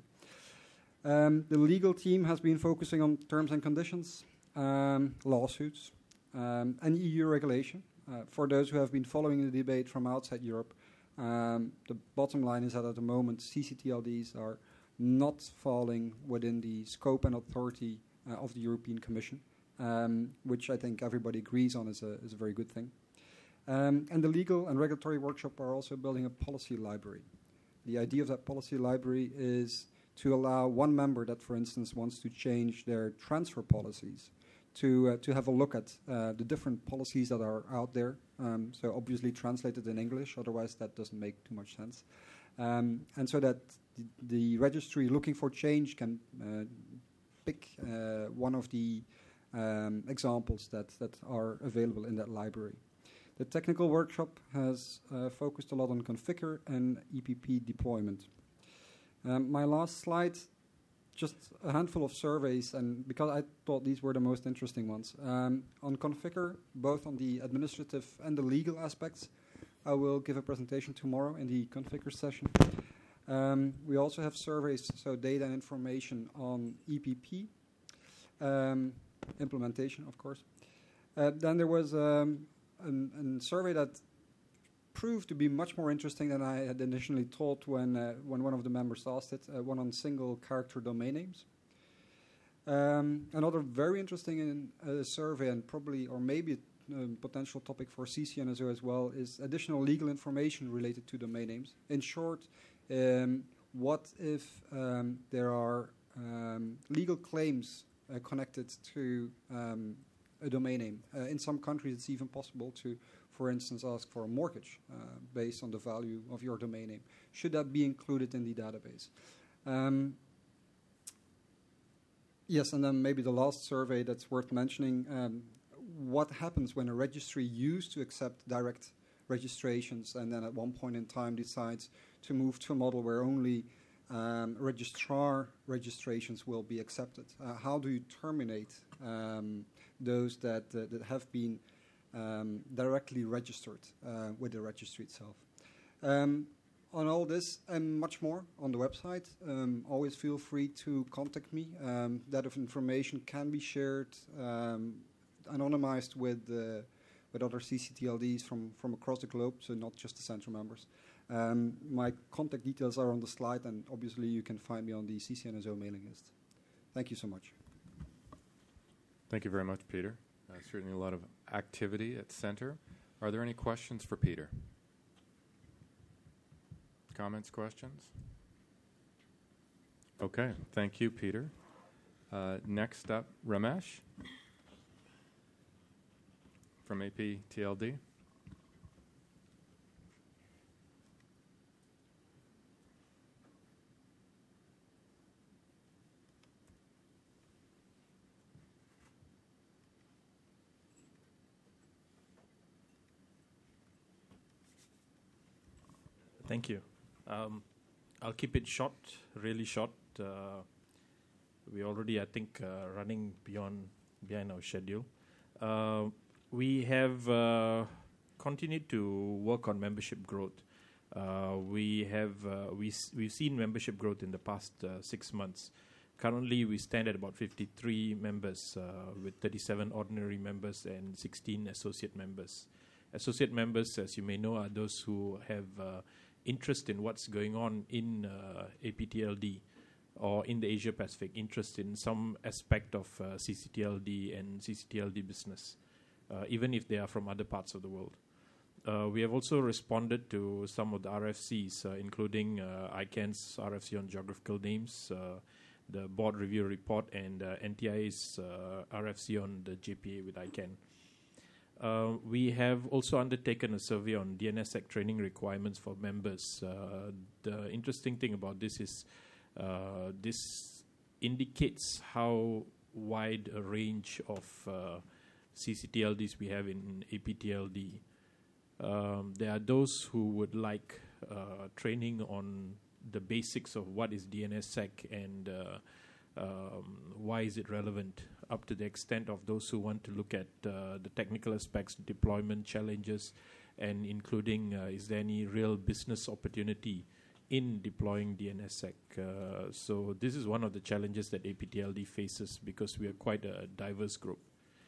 Um, the legal team has been focusing on terms and conditions, um, lawsuits, um, and E U regulation. Uh, for those who have been following the debate from outside Europe, Um, the bottom line is that at the moment C C T L Ds are not falling within the scope and authority uh, of the European Commission, um, which I think everybody agrees on is a, is a very good thing. Um, and the legal and regulatory workshop are also building a policy library. The idea of that policy library is to allow one member that, for instance, wants to change their transfer policies to uh, to have a look at uh, the different policies that are out there. Um, so obviously translated in English, otherwise that doesn't make too much sense. Um, and so that the, the registry looking for change can uh, pick uh, one of the um, examples that, that are available in that library. The technical workshop has uh, focused a lot on Configure and E P P deployment. Um, my last slide, just a handful of surveys, and because I thought these were the most interesting ones. Um, on Configure, both on the administrative and the legal aspects, I will give a presentation tomorrow in the Configure session. Um, we also have surveys, so data and information on E P P, um, implementation, of course. Uh, then there was um, a survey that proved to be much more interesting than I had initially thought when uh, when one of the members asked it, uh, one on single character domain names. Um, another very interesting in, uh, survey, and probably, or maybe it um, potential topic for C C N S O as well is additional legal information related to domain names. In short, um, what if um, there are um, legal claims uh, connected to um, a domain name? Uh, in some countries, it's even possible to, for instance, ask for a mortgage uh, based on the value of your domain name. Should that be included in the database? Um, yes, and then maybe the last survey that's worth mentioning, um, what happens when a registry used to accept direct registrations and then at one point in time decides to move to a model where only um, registrar registrations will be accepted? Uh, how do you terminate um, those that, uh, that have been um, directly registered uh, with the registry itself? Um, on all this and much more on the website, um, always feel free to contact me. Um, that of information can be shared um, anonymized with uh, with other C C T L Ds from, from across the globe, so not just the central members. Um, my contact details are on the slide, and obviously you can find me on the C C N S O mailing list. Thank you so much. Thank you very much, Peter. Uh, certainly a lot of activity at Centre. Are there any questions for Peter? Comments, questions? Okay, thank you, Peter. Uh, next up, Ramesh from A P T L D. Thank you. Um, I'll keep it short, really short. Uh, we already, I think, uh, running beyond behind our schedule. Uh, we have uh, continued to work on membership growth. Uh, we have uh, we s- we've seen membership growth in the past uh, six months. Currently, we stand at about fifty-three members, uh, with thirty-seven ordinary members and sixteen associate members. Associate members, as you may know, are those who have uh, interest in what's going on in uh, A P T L D or in the Asia Pacific, interest in some aspect of uh, C C T L D and C C T L D business, uh, even if they are from other parts of the world. Uh, we have also responded to some of the R F Cs, uh, including uh, I CANN's R F C on geographical names, uh, the board review report, and uh, N T I A's uh, R F C on the J P A with I CANN. Uh, we have also undertaken a survey on D N S S E C training requirements for members. Uh, the interesting thing about this is uh, this indicates how wide a range of uh, C C T L Ds we have in A P T L D. Um, there are those who would like uh, training on the basics of what is D N S S E C and uh, um, why is it relevant, up to the extent of those who want to look at uh, the technical aspects, deployment challenges, and including uh, is there any real business opportunity in deploying D N S S E C. Uh, so this is one of the challenges that A P T L D faces because we are quite a diverse group.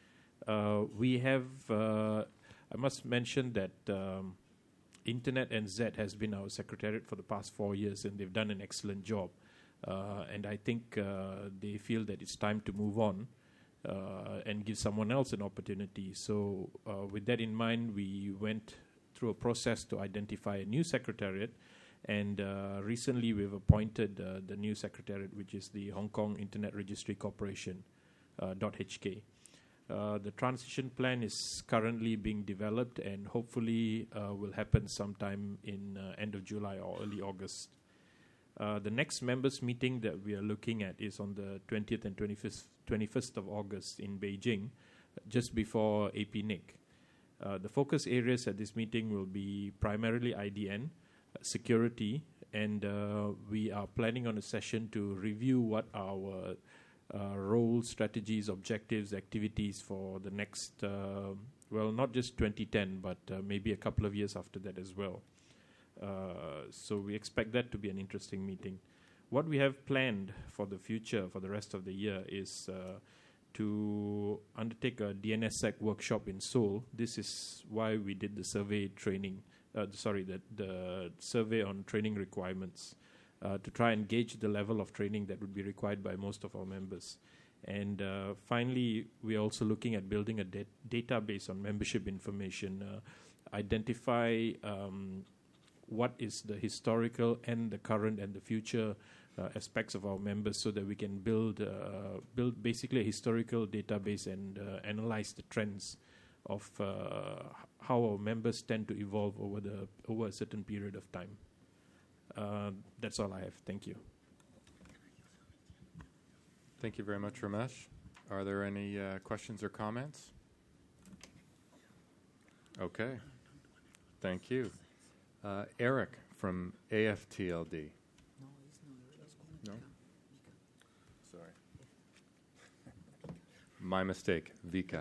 Uh, we have, uh, I must mention that um, Internet and Z has been our secretariat for the past four years, and they've done an excellent job. Uh, and I think uh, they feel that it's time to move on uh, and give someone else an opportunity. So uh, with that in mind, we went through a process to identify a new secretariat. And uh, recently we've appointed uh, the new secretariat, which is the Hong Kong Internet Registry Corporation, uh, .hk. Uh, the transition plan is currently being developed and hopefully uh, will happen sometime in uh, end of July or early August. Uh, the next members meeting that we are looking at is on the twentieth and twenty-fifth, twenty-first of August in Beijing, just before A P N I C. Uh, the focus areas at this meeting will be primarily I D N, uh, security, and uh, we are planning on a session to review what our uh, roles, strategies, objectives, activities for the next, uh, well, not just twenty ten, but uh, maybe a couple of years after that as well. Uh, so we expect that to be an interesting meeting. What we have planned for the future, for the rest of the year, is uh, to undertake a D N S S E C workshop in Seoul. This is why we did the survey training, uh, sorry, the, the survey on training requirements, uh, to try and gauge the level of training that would be required by most of our members. And uh, finally, we're also looking at building a da- database on membership information, uh, identify um, what is the historical and the current and the future uh, aspects of our members, so that we can build uh, build basically a historical database and uh, analyze the trends of uh, how our members tend to evolve over the over a certain period of time. Uh, that's all I have. Thank you. Thank you very much, Ramesh. Are there any uh, questions or comments? Okay. Thank you. Uh, Eric from A F T L D. No? Sorry. My mistake. Vika.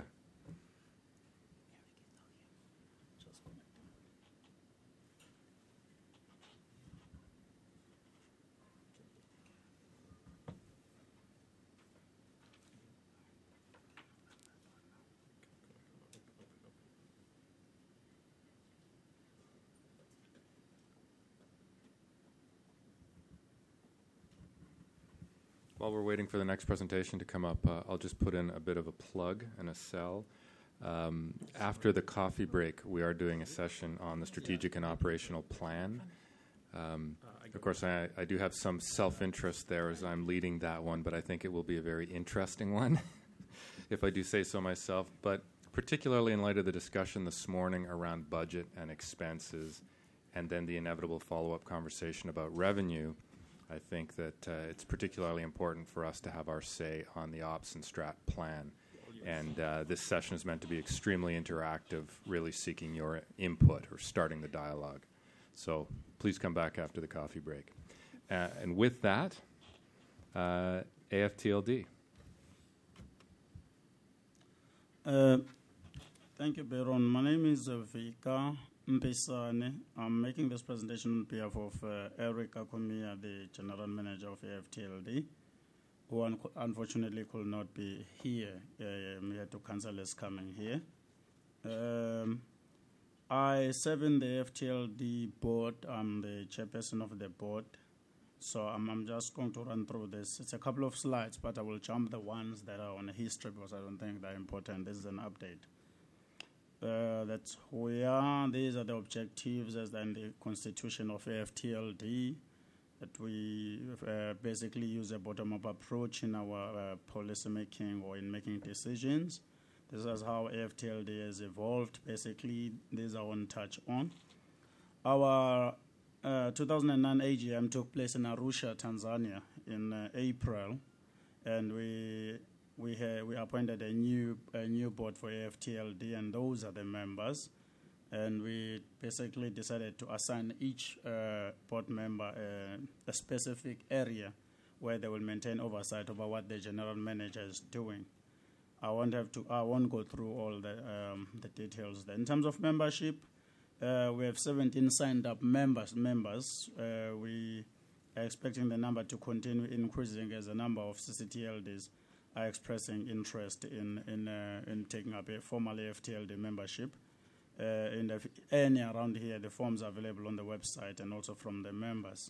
While we're waiting for the next presentation to come up, uh, I'll just put in a bit of a plug and a sell. Um, after the coffee break, we are doing a session on the strategic and operational plan. Um, of course, I, I do have some self-interest there as I'm leading that one, but I think it will be a very interesting one, if I do say so myself. But particularly in light of the discussion this morning around budget and expenses, and then the inevitable follow-up conversation about revenue, I think that uh, it's particularly important for us to have our say on the ops and strat plan. And uh, this session is meant to be extremely interactive, really seeking your input or starting the dialogue. So please come back after the coffee break. Uh, and with that, uh, A F T L D. Uh, thank you, Beron. My name is uh, Vika Mpisane. I'm making this presentation on behalf of uh, Eric Akomia, the General Manager of A F T L D, who un- unfortunately could not be here. Um, he had to cancel his coming here. Um, I serve in the A F T L D board. I'm the chairperson of the board. So I'm, I'm just going to run through this. It's a couple of slides, but I will jump the ones that are on history because I don't think they're important. This is an update. Uh, that's who we are. These are the objectives as in the constitution of A F T L D, that we uh, basically use a bottom-up approach in our uh, policy making or in making decisions. This is how A F T L D has evolved. Basically, these are one touch on. Our uh, two thousand nine A G M took place in Arusha, Tanzania in uh, April, and we We ha- we appointed a new a new board for A F T L D, and those are the members. And we basically decided to assign each uh, board member uh, a specific area where they will maintain oversight over what the general manager is doing. I won't have to. I won't go through all the um, the details there. In terms of membership, uh, we have seventeen signed up members. Members. Uh, we are expecting the number to continue increasing as the number of C C T L Ds are expressing interest in in uh, in taking up a formal A F T L D membership. Uh, in the any around here, the forms are available on the website and also from the members.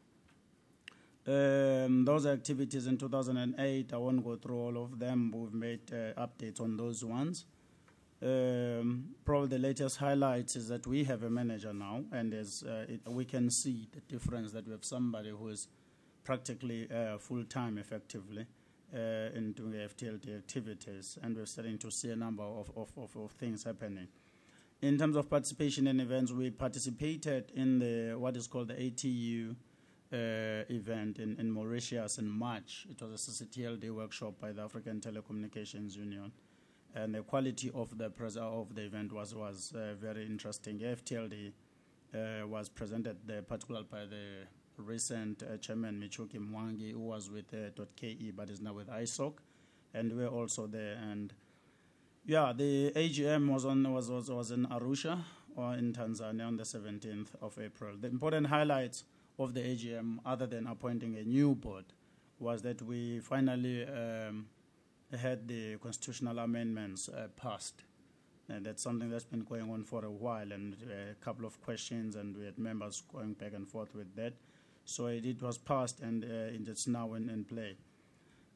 Um, those activities in two thousand eight, I won't go through all of them. We've made uh, updates on those ones. Um, probably the latest highlights is that we have a manager now, and as uh, it, we can see the difference that we have somebody who is practically uh, full-time, effectively, uh, in doing A F T L D activities, and we're starting to see a number of, of, of, of things happening. In terms of participation in events, we participated in the what is called the A T U uh, event in, in Mauritius in March. It was a C C T L D workshop by the African Telecommunications Union, and the quality of the pres- of the event was was uh, very interesting. A F T L D uh, was presented there, particularly by the recent uh, chairman Michuki Mwangi, who was with uh, .ke but is now with I S O C, and we're also there. And yeah, the A G M was on was was, was in Arusha or in Tanzania on the seventeenth of April. The important highlights of the A G M, other than appointing a new board, was that we finally um, had the constitutional amendments uh, passed. And that's something that's been going on for a while, and uh, a couple of questions, and we had members going back and forth with that. So it, it was passed, and uh, it's now in, in play.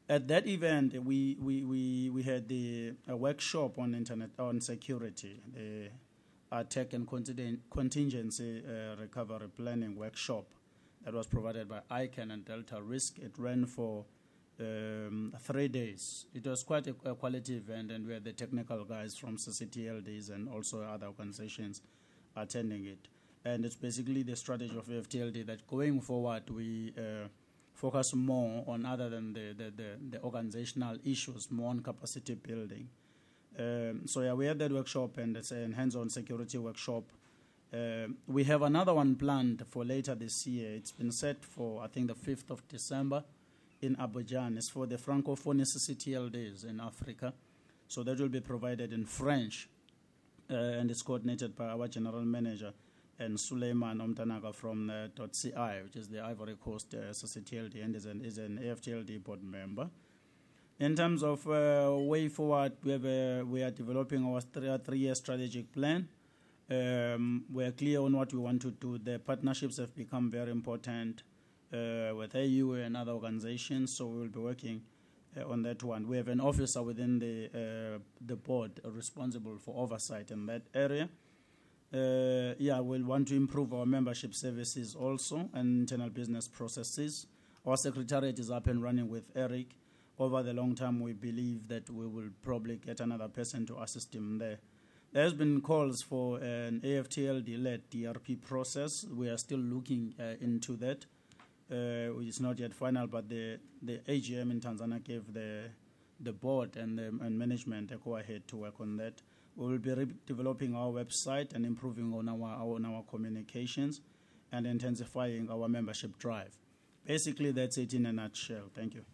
At that event, we we, we, we had the a workshop on internet on security, the attack and contingency uh, recovery planning workshop that was provided by ICANN and Delta Risk. It ran for um, three days. It was quite a, a quality event, and we had the technical guys from C C T L Ds and also other organizations attending it. And it's basically the strategy of A F T L D that going forward we uh, focus more on, other than the, the, the, the organizational issues, more on capacity building. Um, so yeah, we had that workshop, and it's a hands-on security workshop. Uh, we have another one planned for later this year. It's been set for, I think, the fifth of December in Abidjan. It's for the Francophone C C T L Ds in Africa. So that will be provided in French, uh, and it's coordinated by our general manager and Suleiman Omtanaga from uh, .ci, which is the Ivory Coast uh, C C T L D, and is an, is an A F T L D board member. In terms of uh, way forward, we, have, uh, we are developing our th- three-year strategic plan. Um, we are clear on what we want to do. The partnerships have become very important uh, with A U and other organizations, so we will be working uh, on that one. We have an officer within the uh, the board responsible for oversight in that area. Uh, yeah, we'll want to improve our membership services also and internal business processes. Our secretariat is up and running with Eric. Over the long term, we believe that we will probably get another person to assist him there. There has been calls for an A F T L D-led D R P process. We are still looking uh, into that. Uh, it's not yet final, but the, the A G M in Tanzania gave the the board and the and management a go-ahead to work on that. We will be re- developing our website and improving on our, our on our communications and intensifying our membership drive. Basically, that's it in a nutshell. Thank you.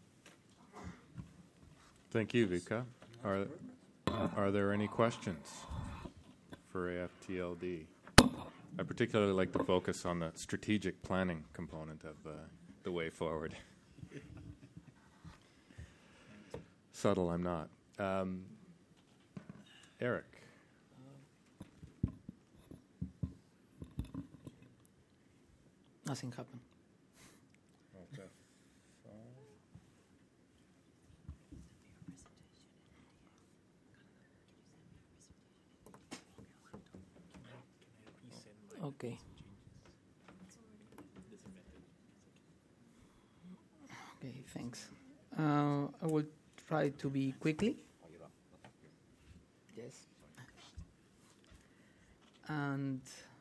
Thank you, Vika. Are, are there any questions for A F T L D? I particularly like to focus on the strategic planning component of uh, the way forward. Subtle, I'm not. Um, Eric. Nothing happened. Okay. Okay, thanks. Uh, I will try to be quickly. Yes. And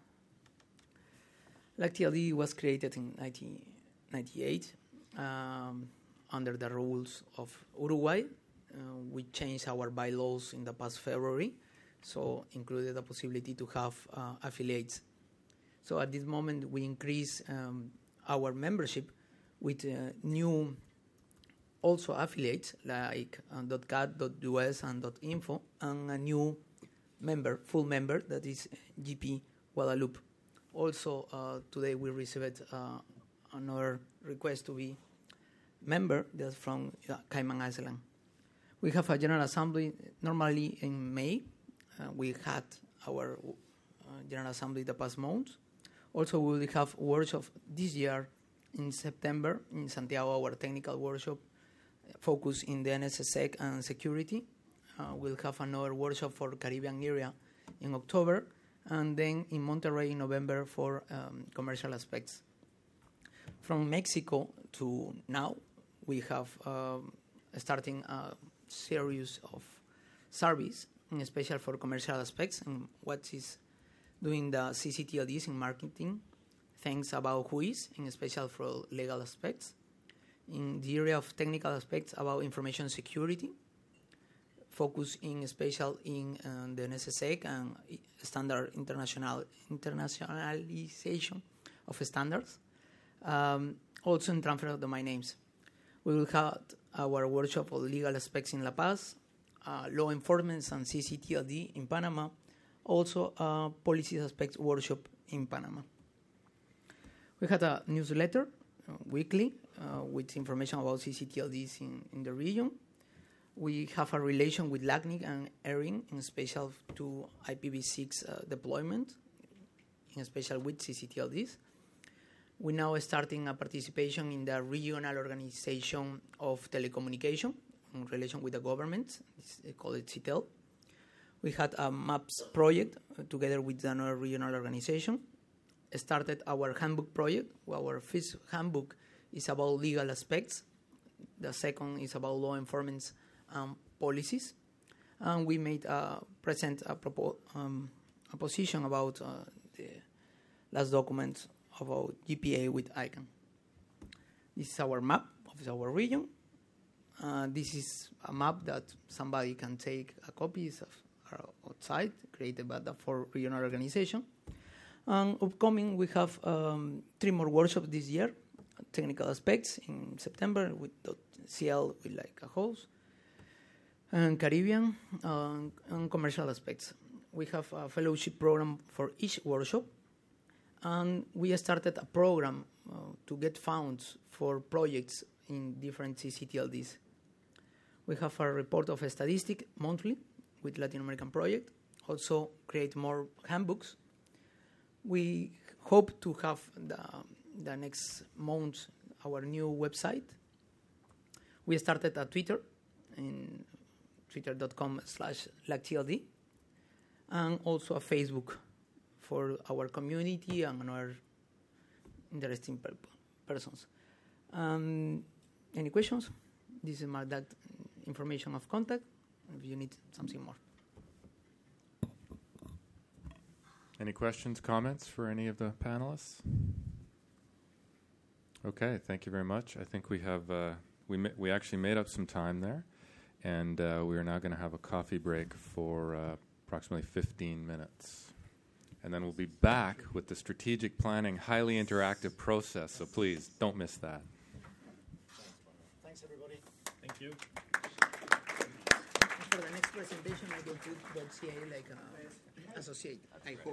L A C T L D was created in nineteen ninety-eight um, under the rules of Uruguay. Uh, we changed our bylaws in the past February, so included the possibility to have uh, affiliates. So at this moment, we increase um, our membership with uh, new also affiliates like uh, .cat, .us, and .info, and a new member, full member, that is G P Guadeloupe. Also, uh, today we received uh, another request to be member that's from uh, Cayman Island. We have a General Assembly normally in May. Uh, we had our uh, General Assembly the past month. Also, we will have workshop this year in September in Santiago, our technical workshop focused in the N S S E C and security. Uh, we'll have another workshop for the Caribbean area in October, and then in Monterrey in November for um, commercial aspects. From Mexico to now, we have um, starting a series of service, in special for commercial aspects, and what is doing the C C T L Ds in marketing, things about who is, in special for legal aspects. In the area of technical aspects about information security, focus in special in uh, the N S S E C and standard international internationalization of standards. Um, also in transfer of domain names. We will have our workshop of legal aspects in La Paz, uh, law enforcement and C C T L D in Panama, also a policy aspects workshop in Panama. We had a newsletter uh, weekly uh, with information about C C T L Ds in, in the region. We have a relation with LACNIC and ERIN in special to I P v six uh, deployment, in special with C C T L Ds. We now starting a participation in the regional organization of telecommunication in relation with the government. It's called it CITEL. We had a MAPS project uh, together with another regional organization. Started our handbook project. Our first handbook is about legal aspects. The second is about law enforcement um, policies. And we made uh, present a, propo- um, a position about uh, the last document about G P A with I CANN. This is our map of our region. Uh, this is a map that somebody can take a copy of outside, created by the four regional organization. And upcoming, we have um, three more workshops this year, technical aspects in September with C L with like a host, and Caribbean, uh, and commercial aspects. We have a fellowship program for each workshop, and we started a program uh, to get funds for projects in different C C T L Ds. We have a report of a statistic monthly with Latin American project, also create more handbooks. We hope to have the, the next month our new website. We started a Twitter in twitter.com slash LACTLD, and also a Facebook for our community and our interesting per- persons. Um, any questions? This is my that information of contact if you need something more. Any questions, comments for any of the panelists? Okay, thank you very much. I think we have uh, we ma- we actually made up some time there, and uh, we are now going to have a coffee break for uh, approximately fifteen minutes, and then we'll be back with the strategic planning, highly interactive process. So please don't miss that. Thanks, everybody. Thank you. For the next presentation, I will put .ca like uh, associate. I hope.